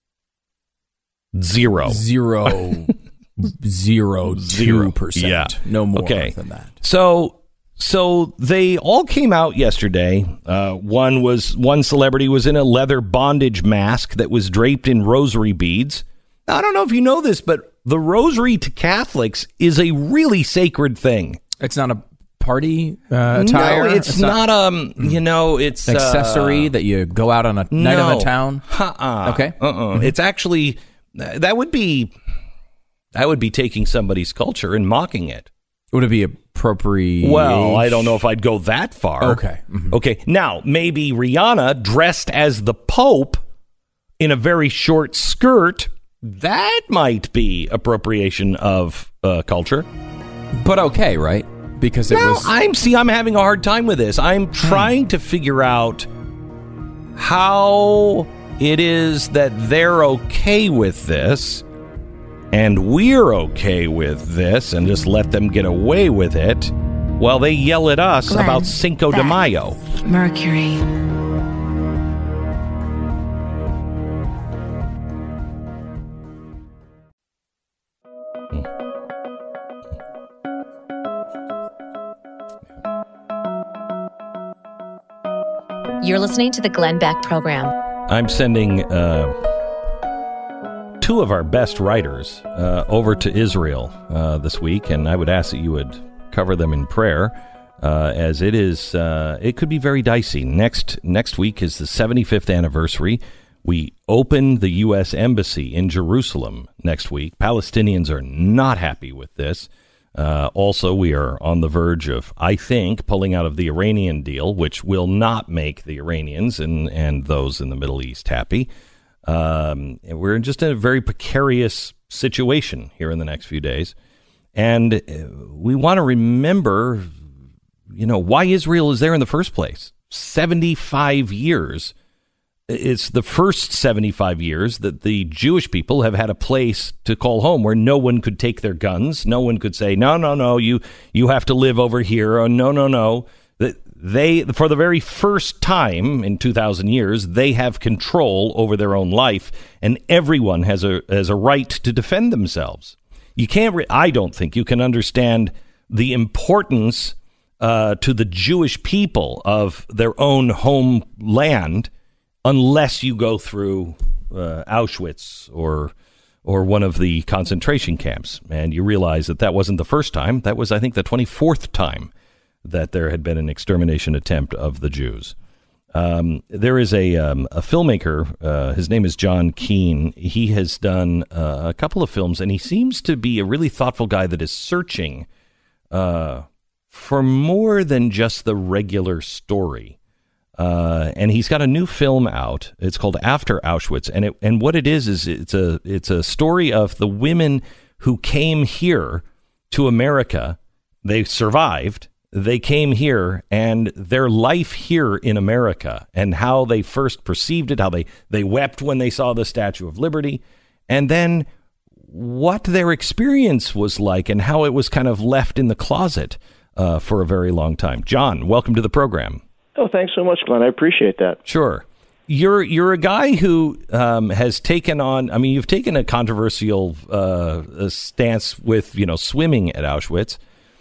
zero zero zero two percent. Yeah. No more okay. than that. So. So they all came out yesterday. Uh, one was one celebrity was in a leather bondage mask that was draped in rosary beads. Now, I don't know if you know this, but the rosary to Catholics is a really sacred thing. It's not a party uh, attire. No, it's, it's not, not. Um, you know, it's an accessory uh, that you go out on a night no. of the town. Uh-uh. Okay. Uh-uh. Mm-hmm. It's actually that would be that would be taking somebody's culture and mocking it. Would it be appropriate? Well, I don't know if I'd go that far. Okay. Mm-hmm. Okay. Now, maybe Rihanna dressed as the Pope in a very short skirt, that might be appropriation of uh, culture. But okay, right? Because it now, was... I'm, see, I'm having a hard time with this. I'm trying to figure out how it is that they're okay with this and we're okay with this and just let them get away with it while they yell at us Glenn, about Cinco de Beth, Mayo. Mercury. You're listening to the Glenn Beck Program. I'm sending uh, two of our best writers uh, over to Israel uh, this week, and I would ask that you would cover them in prayer, uh, as it is. Uh, it could be very dicey. Next next week is the seventy-fifth anniversary. We open the U S Embassy in Jerusalem next week. Palestinians are not happy with this. Uh, also, we are on the verge of, I think, pulling out of the Iranian deal, which will not make the Iranians and, and those in the Middle East happy. Um, we're just in a very precarious situation here in the next few days. And we want to remember, you know, why Israel is there in the first place. seventy-five years. It's the first seventy-five years that the Jewish people have had a place to call home where no one could take their guns. No one could say, no, no, no, you you have to live over here. Or no, no, no. They, for the very first time in two thousand years, they have control over their own life, and everyone has a has a right to defend themselves. You can't, re- I don't think you can understand the importance uh, to the Jewish people of their own homeland unless you go through uh, Auschwitz or or one of the concentration camps, and you realize that that wasn't the first time. That was, I think, the twenty-fourth time that there had been an extermination attempt of the Jews. Um, there is a um, a filmmaker. Uh, his name is John Keane. He has done uh, a couple of films, and he seems to be a really thoughtful guy that is searching uh, for more than just the regular story. Uh, and he's got a new film out. It's called After Auschwitz, and it and what it is is it's a it's a story of the women who came here to America. They survived. They came here, and their life here in America, and how they first perceived it, how they they wept when they saw the Statue of Liberty, and then what their experience was like, and how it was kind of left in the closet uh, for a very long time. John, welcome to the program. Oh, thanks so much, Glenn. I appreciate that. Sure. You're you're a guy who um, has taken on, I mean, you've taken a controversial uh, stance with, you know, swimming at Auschwitz,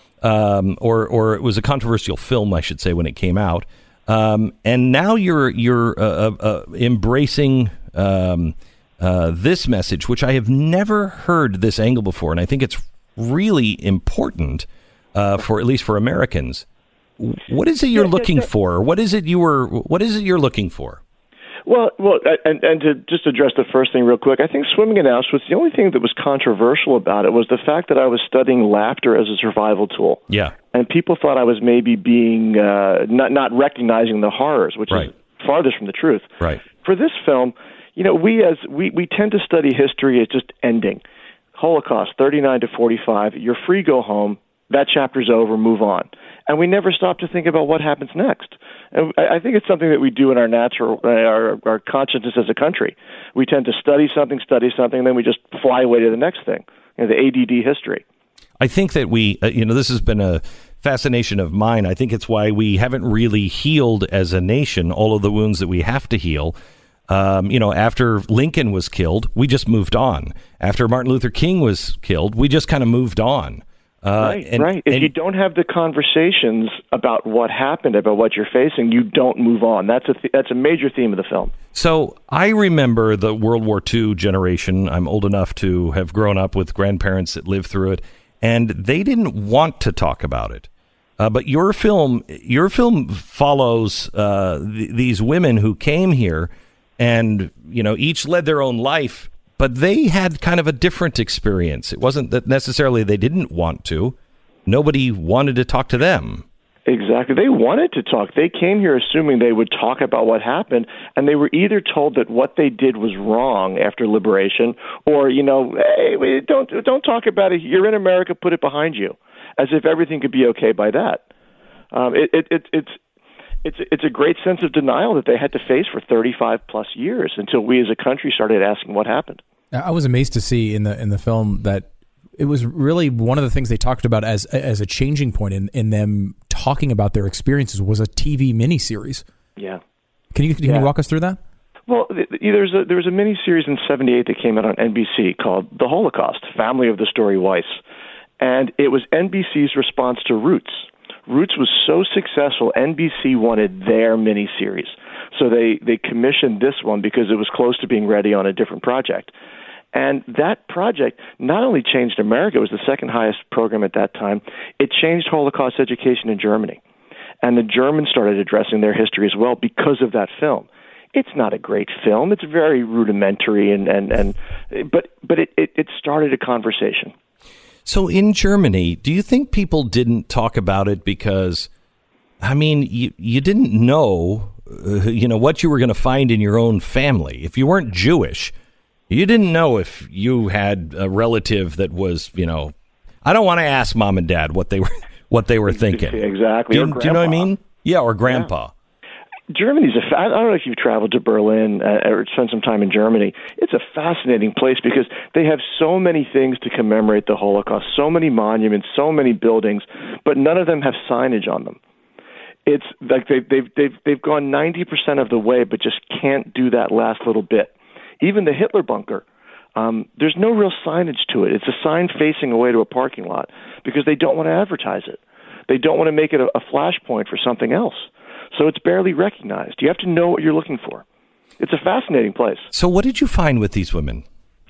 um, or or it was a controversial film, I should say, when it came out. Um, and now you're you're uh, uh, embracing um, uh, this message, which I have never heard this angle before, and I think it's really important uh, for at least for Americans. What is it you're yeah, looking yeah, yeah. for? What is it you were? What is it you're looking for? Well, well, and, and to just address the first thing real quick, I think swimming in Auschwitz, the only thing that was controversial about it was the fact that I was studying laughter as a survival tool. Yeah, and people thought I was maybe being uh, not not recognizing the horrors, which right. is farthest from the truth. Right. For this film, you know, we as we, we tend to study history as just ending. Holocaust, thirty-nine to forty-five, you're free, go home. That chapter's over, move on. And we never stop to think about what happens next. And I think it's something that we do in our natural, our, our consciousness as a country. We tend to study something, study something, and then we just fly away to the next thing. You know, the A D D history. I think that we, uh, you know, this has been a fascination of mine. I think it's why we haven't really healed as a nation all of the wounds that we have to heal. Um, you know, after Lincoln was killed, we just moved on. After Martin Luther King was killed, we just kind of moved on. Uh, right, and, right. If and, you don't have the conversations about what happened, about what you're facing, you don't move on. That's a th- that's a major theme of the film. So I remember the World War Two generation. I'm old enough to have grown up with grandparents that lived through it, and they didn't want to talk about it. Uh, but your film, your film follows uh, th- these women who came here, and you know, each led their own life. But they had kind of a different experience. It wasn't that necessarily they didn't want to. Nobody wanted to talk to them. Exactly. They wanted to talk. They came here assuming they would talk about what happened, and they were either told that what they did was wrong after liberation, or, you know, hey, don't don't talk about it. You're in America, put it behind you, as if everything could be okay by that. Um, it, it, it, it's it's it's a great sense of denial that they had to face for thirty-five plus years until we as a country started asking what happened. I was amazed to see in the in the film that it was really one of the things they talked about as as a changing point in, in them talking about their experiences was a T V miniseries. Yeah. Can you can yeah. you walk us through that? Well, there's a, there was a miniseries in seventy-eight that came out on N B C called The Holocaust, Family of the Story Weiss. And it was N B C's response to Roots. Roots was so successful, N B C wanted their miniseries. So they, they commissioned this one because it was close to being ready on a different project. And that project not only changed America, it was the second highest program at that time, it changed Holocaust education in Germany. And the Germans started addressing their history as well because of that film. It's not a great film. It's very rudimentary, and, and, and but but it, it, it started a conversation. So in Germany, do you think people didn't talk about it because, I mean, you, you didn't know, uh, you know, what you were going to find in your own family? If you weren't Jewish, you didn't know if you had a relative that was, you know, I don't want to ask mom and dad what they were what they were thinking. Exactly. Do you, do you know what I mean? Yeah, or grandpa. Yeah. Germany's a. Fa- I don't know if you've traveled to Berlin uh, or spent some time in Germany. It's a fascinating place because they have so many things to commemorate the Holocaust, so many monuments, so many buildings, but none of them have signage on them. It's like they've they've they've they've gone ninety percent of the way, but just can't do that last little bit. Even the Hitler bunker, um, there's no real signage to it. It's a sign facing away to a parking lot because they don't want to advertise it. They don't want to make it a, a flashpoint for something else. So it's barely recognized. You have to know what you're looking for. It's a fascinating place. So what did you find with these women?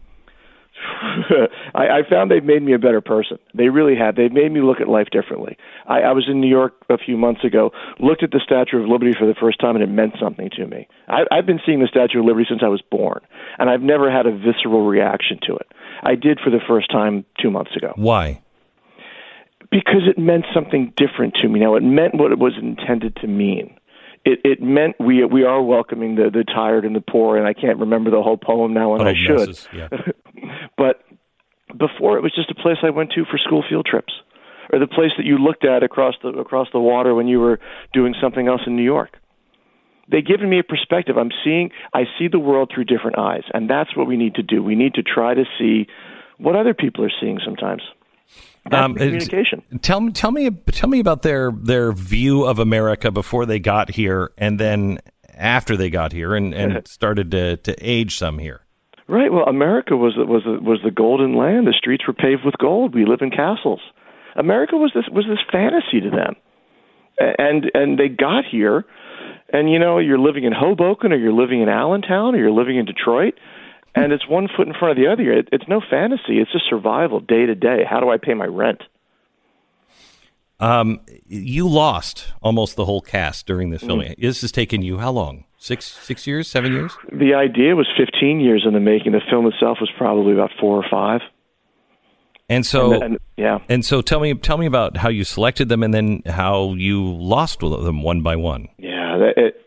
I, I found they've made me a better person. They really have. They've made me look at life differently. I, I was in New York a few months ago, looked at the Statue of Liberty for the first time, and it meant something to me. I, I've been seeing the Statue of Liberty since I was born, and I've never had a visceral reaction to it. I did for the first time two months ago. Why? Because it meant something different to me. Now, it meant what it was intended to mean. It, it meant we we are welcoming the, the tired and the poor, and I can't remember the whole poem now, and oh, I should. Messes, yeah. But before, it was just a place I went to for school field trips, or the place that you looked at across the across the water when you were doing something else in New York. They've given me a perspective. I'm seeing, I see the world through different eyes, and that's what we need to do. We need to try to see what other people are seeing sometimes. Um, communication. Tell me, tell me, tell me about their their view of America before they got here, and then after they got here, and, and started to, to age some here. Right. Well, America was was was the golden land. The streets were paved with gold. We live in castles. America was this was this fantasy to them, and and they got here, and you know, you're living in Hoboken, or you're living in Allentown, or you're living in Detroit. And it's one foot in front of the other. It, it's no fantasy. It's just survival day to day. How do I pay my rent? Um, you lost almost the whole cast during this filming. Mm. This has taken you how long? Six, six years, seven years? The idea was fifteen years in the making. The film itself was probably about four or five. And so, and, and, yeah. And so, tell me, tell me about how you selected them, and then how you lost them one by one. Yeah. It,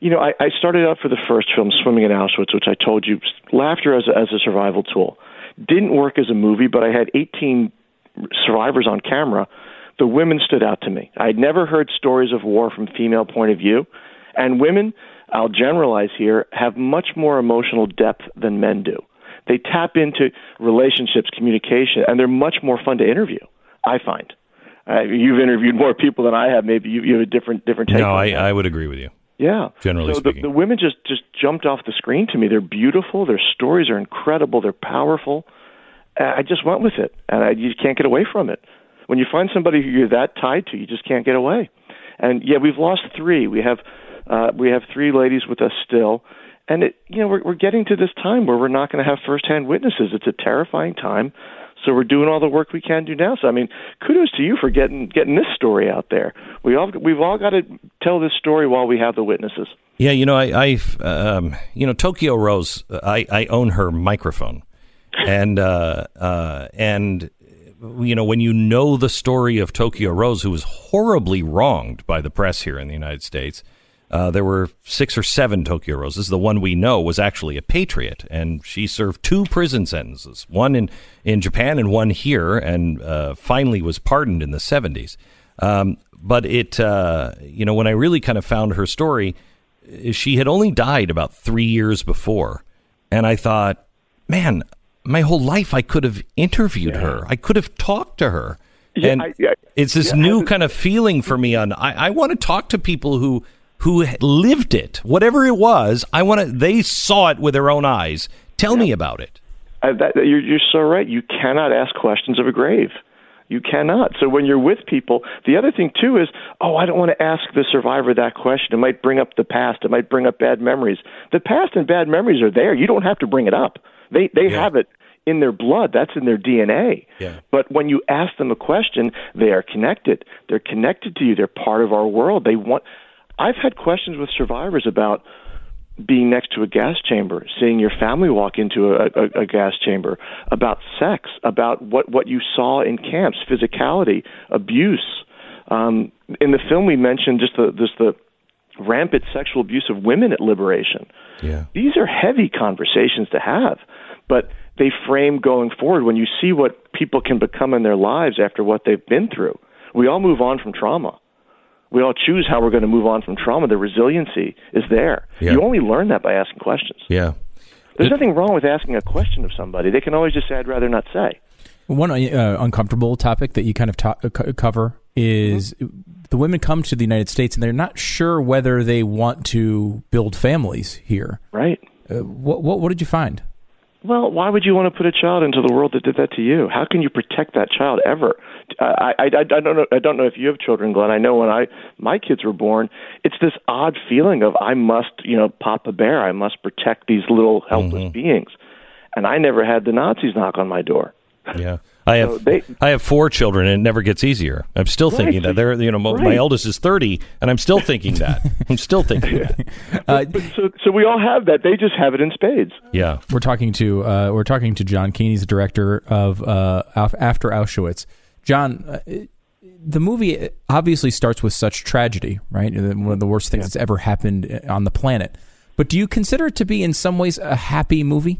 you know, I, I started out for the first film, Swimming in Auschwitz, which I told you, laughter as a, as a survival tool. Didn't work as a movie, but I had eighteen survivors on camera. The women stood out to me. I'd never heard stories of war from female point of view. And women, I'll generalize here, have much more emotional depth than men do. They tap into relationships, communication, and they're much more fun to interview, I find. Uh, you've interviewed more people than I have. Maybe you, you have a different different take. No, on I, that. I would agree with you. Yeah. Generally so speaking. The, the women just, just jumped off the screen to me. They're beautiful. Their stories are incredible. They're powerful. Uh, I just went with it, and I, you can't get away from it. When you find somebody who you're that tied to, you just can't get away. And, yeah, we've lost three. We have uh, we have three ladies with us still. And, it, you know, we're, we're getting to this time where we're not going to have firsthand witnesses. It's a terrifying time. So we're doing all the work we can do now. So, I mean, kudos to you for getting getting this story out there. We all, we've all got to tell this story while we have the witnesses. Yeah, you know, I, I um, you know, Tokyo Rose, I, I own her microphone. And, uh, uh, and, you know, when you know the story of Tokyo Rose, who was horribly wronged by the press here in the United States, uh, there were six or seven Tokyo Roses. The one we know was actually a patriot, and she served two prison sentences, one in, in Japan and one here, and uh, finally was pardoned in the seventies. Um, but it, uh, you know, when I really kind of found her story, she had only died about three years before. And I thought, man, my whole life I could have interviewed yeah. her. I could have talked to her. Yeah, and I, I, it's this yeah, new kind of feeling for me on, I, I want to talk to people who, who lived it, whatever it was. I want to, they saw it with their own eyes. Tell yeah. me about it. Uh, that, you're, you're so right. You cannot ask questions of a grave. You cannot. So when you're with people, the other thing too is, oh, I don't want to ask the survivor that question. It might bring up the past. It might bring up bad memories. The past and bad memories are there. You don't have to bring it up. They they yeah. have it in their blood. That's in their D N A. Yeah. But when you ask them a question, they are connected. They're connected to you. They're part of our world. They want. I've had questions with survivors about being next to a gas chamber, seeing your family walk into a, a, a gas chamber, about sex, about what, what you saw in camps, physicality, abuse. Um, in the film, we mentioned just the just the rampant sexual abuse of women at liberation. Yeah. These are heavy conversations to have, but they frame going forward when you see what people can become in their lives after what they've been through. We all move on from trauma. We all choose how we're going to move on from trauma. The resiliency is there. Yeah. You only learn that by asking questions. Yeah. There's nothing wrong with asking a question of somebody. They can always just say, I'd rather not say. One uh, uncomfortable topic that you kind of ta- cover is mm-hmm. the women come to the United States and they're not sure whether they want to build families here. Right. Uh, what, what, what did you find? Well, why would you want to put a child into the world that did that to you? How can you protect that child ever? I, I, I, I don't know. I don't know if you have children, Glenn. I know when I my kids were born, it's this odd feeling of I must, you know, pop a bear. I must protect these little helpless mm-hmm. beings. And I never had the Nazis knock on my door. Yeah, I have. So they, I have four children, and it never gets easier. I'm still right. thinking that. They're, you know, my, right. my eldest is thirty, and I'm still thinking that. I'm still thinking that. Uh, but, so, so we all have that. They just have it in spades. Yeah, we're talking to uh, we're talking to John Keane. He's the director of uh, After Auschwitz. John, uh, the movie obviously starts with such tragedy, right? One of the worst things yeah. that's ever happened on the planet. But do you consider it to be, in some ways, a happy movie?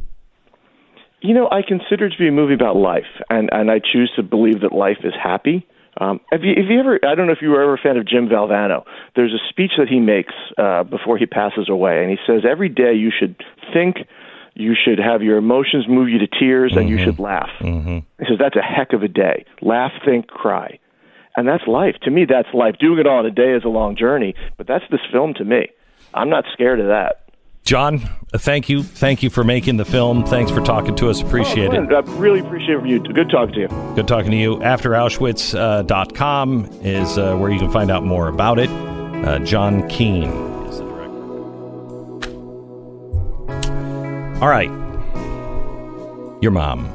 You know, I consider it to be a movie about life, and, and I choose to believe that life is happy. Um, have you, have you ever, I don't know if you were ever a fan of Jim Valvano. There's a speech that he makes uh, before he passes away, and he says, every day you should think, you should have your emotions move you to tears, and mm-hmm. you should laugh. Mm-hmm. He says, that's a heck of a day. Laugh, think, cry. And that's life. To me, that's life. Doing it all in a day is a long journey, but that's this film to me. I'm not scared of that. John, thank you. Thank you for making the film. Thanks for talking to us. Appreciate oh, it. I really appreciate it from you. Good talking to you. Good talking to you. After Auschwitz dot com is uh, where you can find out more about it. Uh, John Keane is the director. All right. Your mom.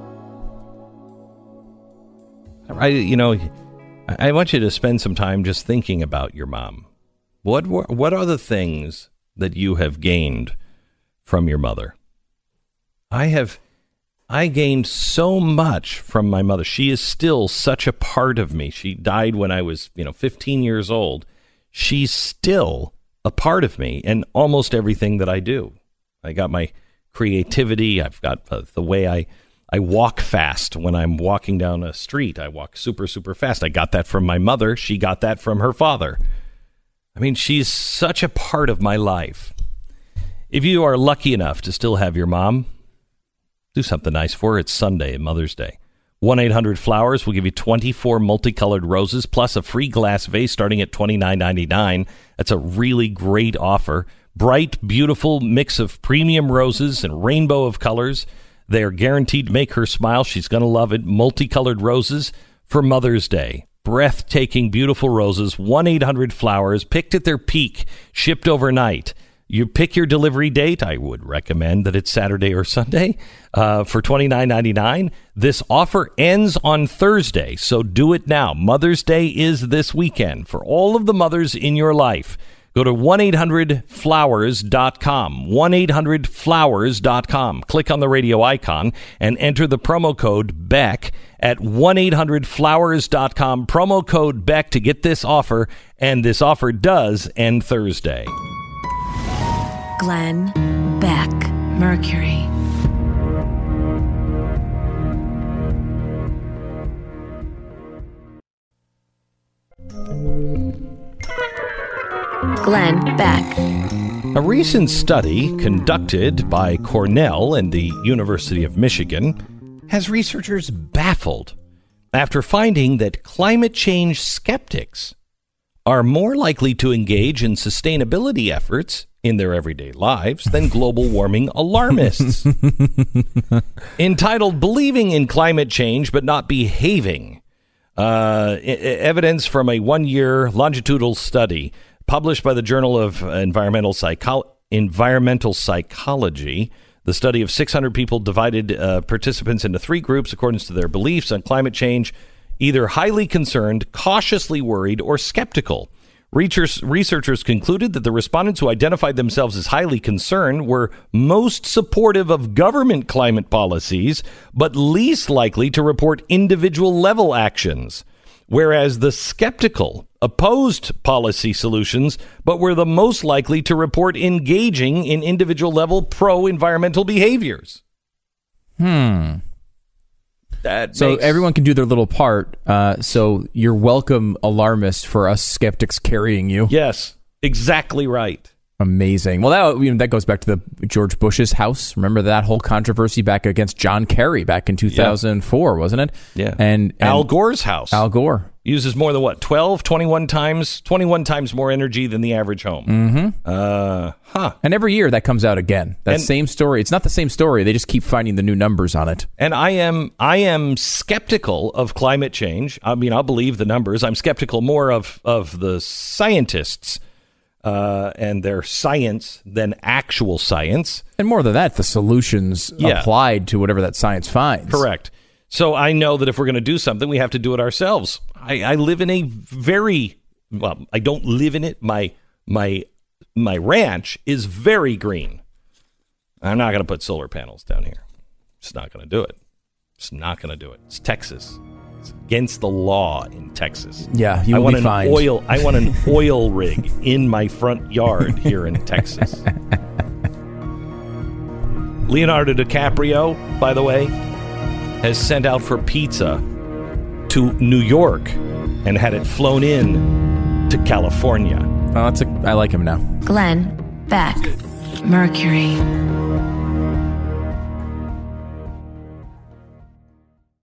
I, you know, I want you to spend some time just thinking about your mom. What What are the things that you have gained from your mother? I have, I gained so much from my mother. She is still such a part of me. She died when I was, you know, fifteen years old. She's still a part of me and almost everything that I do. I got my creativity. I've got uh, the way I, I walk fast when I'm walking down a street. I walk super, super fast. I got that from my mother. She got that from her father. I mean, she's such a part of my life. If you are lucky enough to still have your mom, do something nice for her. It's Sunday, Mother's Day. one eight hundred flowers will give you twenty-four multicolored roses plus a free glass vase starting at twenty-nine ninety-nine. That's a really great offer. Bright, beautiful mix of premium roses and rainbow of colors. They are guaranteed to make her smile. She's going to love it. Multicolored roses for Mother's Day. Breathtaking, beautiful roses. one eight hundred flowers, picked at their peak, shipped overnight. You pick your delivery date. I would recommend that it's Saturday or Sunday uh, for twenty-nine ninety-nine. This offer ends on Thursday, so do it now. Mother's Day is this weekend for all of the mothers in your life. Go to one eight hundred flowers dot com, one eight hundred flowers dot com. Click on the radio icon and enter the promo code Beck at one eight hundred flowers dot com. Promo code Beck to get this offer, and this offer does end Thursday. Glenn Beck, Mercury. Glenn Beck. A recent study conducted by Cornell and the University of Michigan has researchers baffled after finding that climate change skeptics are more likely to engage in sustainability efforts in their everyday lives than global warming alarmists. Entitled Believing in Climate Change But Not Behaving, uh, e- evidence from a one-year longitudinal study published by the Journal of Environmental, Psycho- Environmental Psychology. The study of six hundred people divided uh, participants into three groups according to their beliefs on climate change, either highly concerned, cautiously worried, or skeptical. Researchers, researchers concluded that the respondents who identified themselves as highly concerned were most supportive of government climate policies, but least likely to report individual level actions, whereas the skeptical opposed policy solutions, but were the most likely to report engaging in individual level pro-environmental behaviors. Hmm. That so makes... everyone can do their little part. Uh, so you're welcome, alarmists, for us skeptics carrying you. Yes, exactly right. Amazing. Well, that you know, that goes back to the George Bush's house. Remember that whole controversy back against John Kerry back in two thousand four, yeah. wasn't it? Yeah. And, and Al Gore's house. Al Gore uses more than what, twelve, twenty-one times, twenty-one times more energy than the average home. Mm-hmm. Uh, huh. And every year that comes out again. That and, same story. It's not the same story. They just keep finding the new numbers on it. And I am, I am skeptical of climate change. I mean, I'll believe the numbers. I'm skeptical more of, of the scientists uh, and their science than actual science. And more than that, the solutions yeah. applied to whatever that science finds. Correct. So I know that if we're going to do something, we have to do it ourselves. I, I live in a very, well, I don't live in it. My my my ranch is very green. I'm not going to put solar panels down here. Just not going to do it. Just not going to do it. It's Texas. It's against the law in Texas. Yeah, you I will want be an fined. oil. I want an oil rig in my front yard here in Texas. Leonardo DiCaprio, by the way, has sent out for pizza to New York and had it flown in to California. Oh, that's a, I like him now. Glenn Beck, Mercury.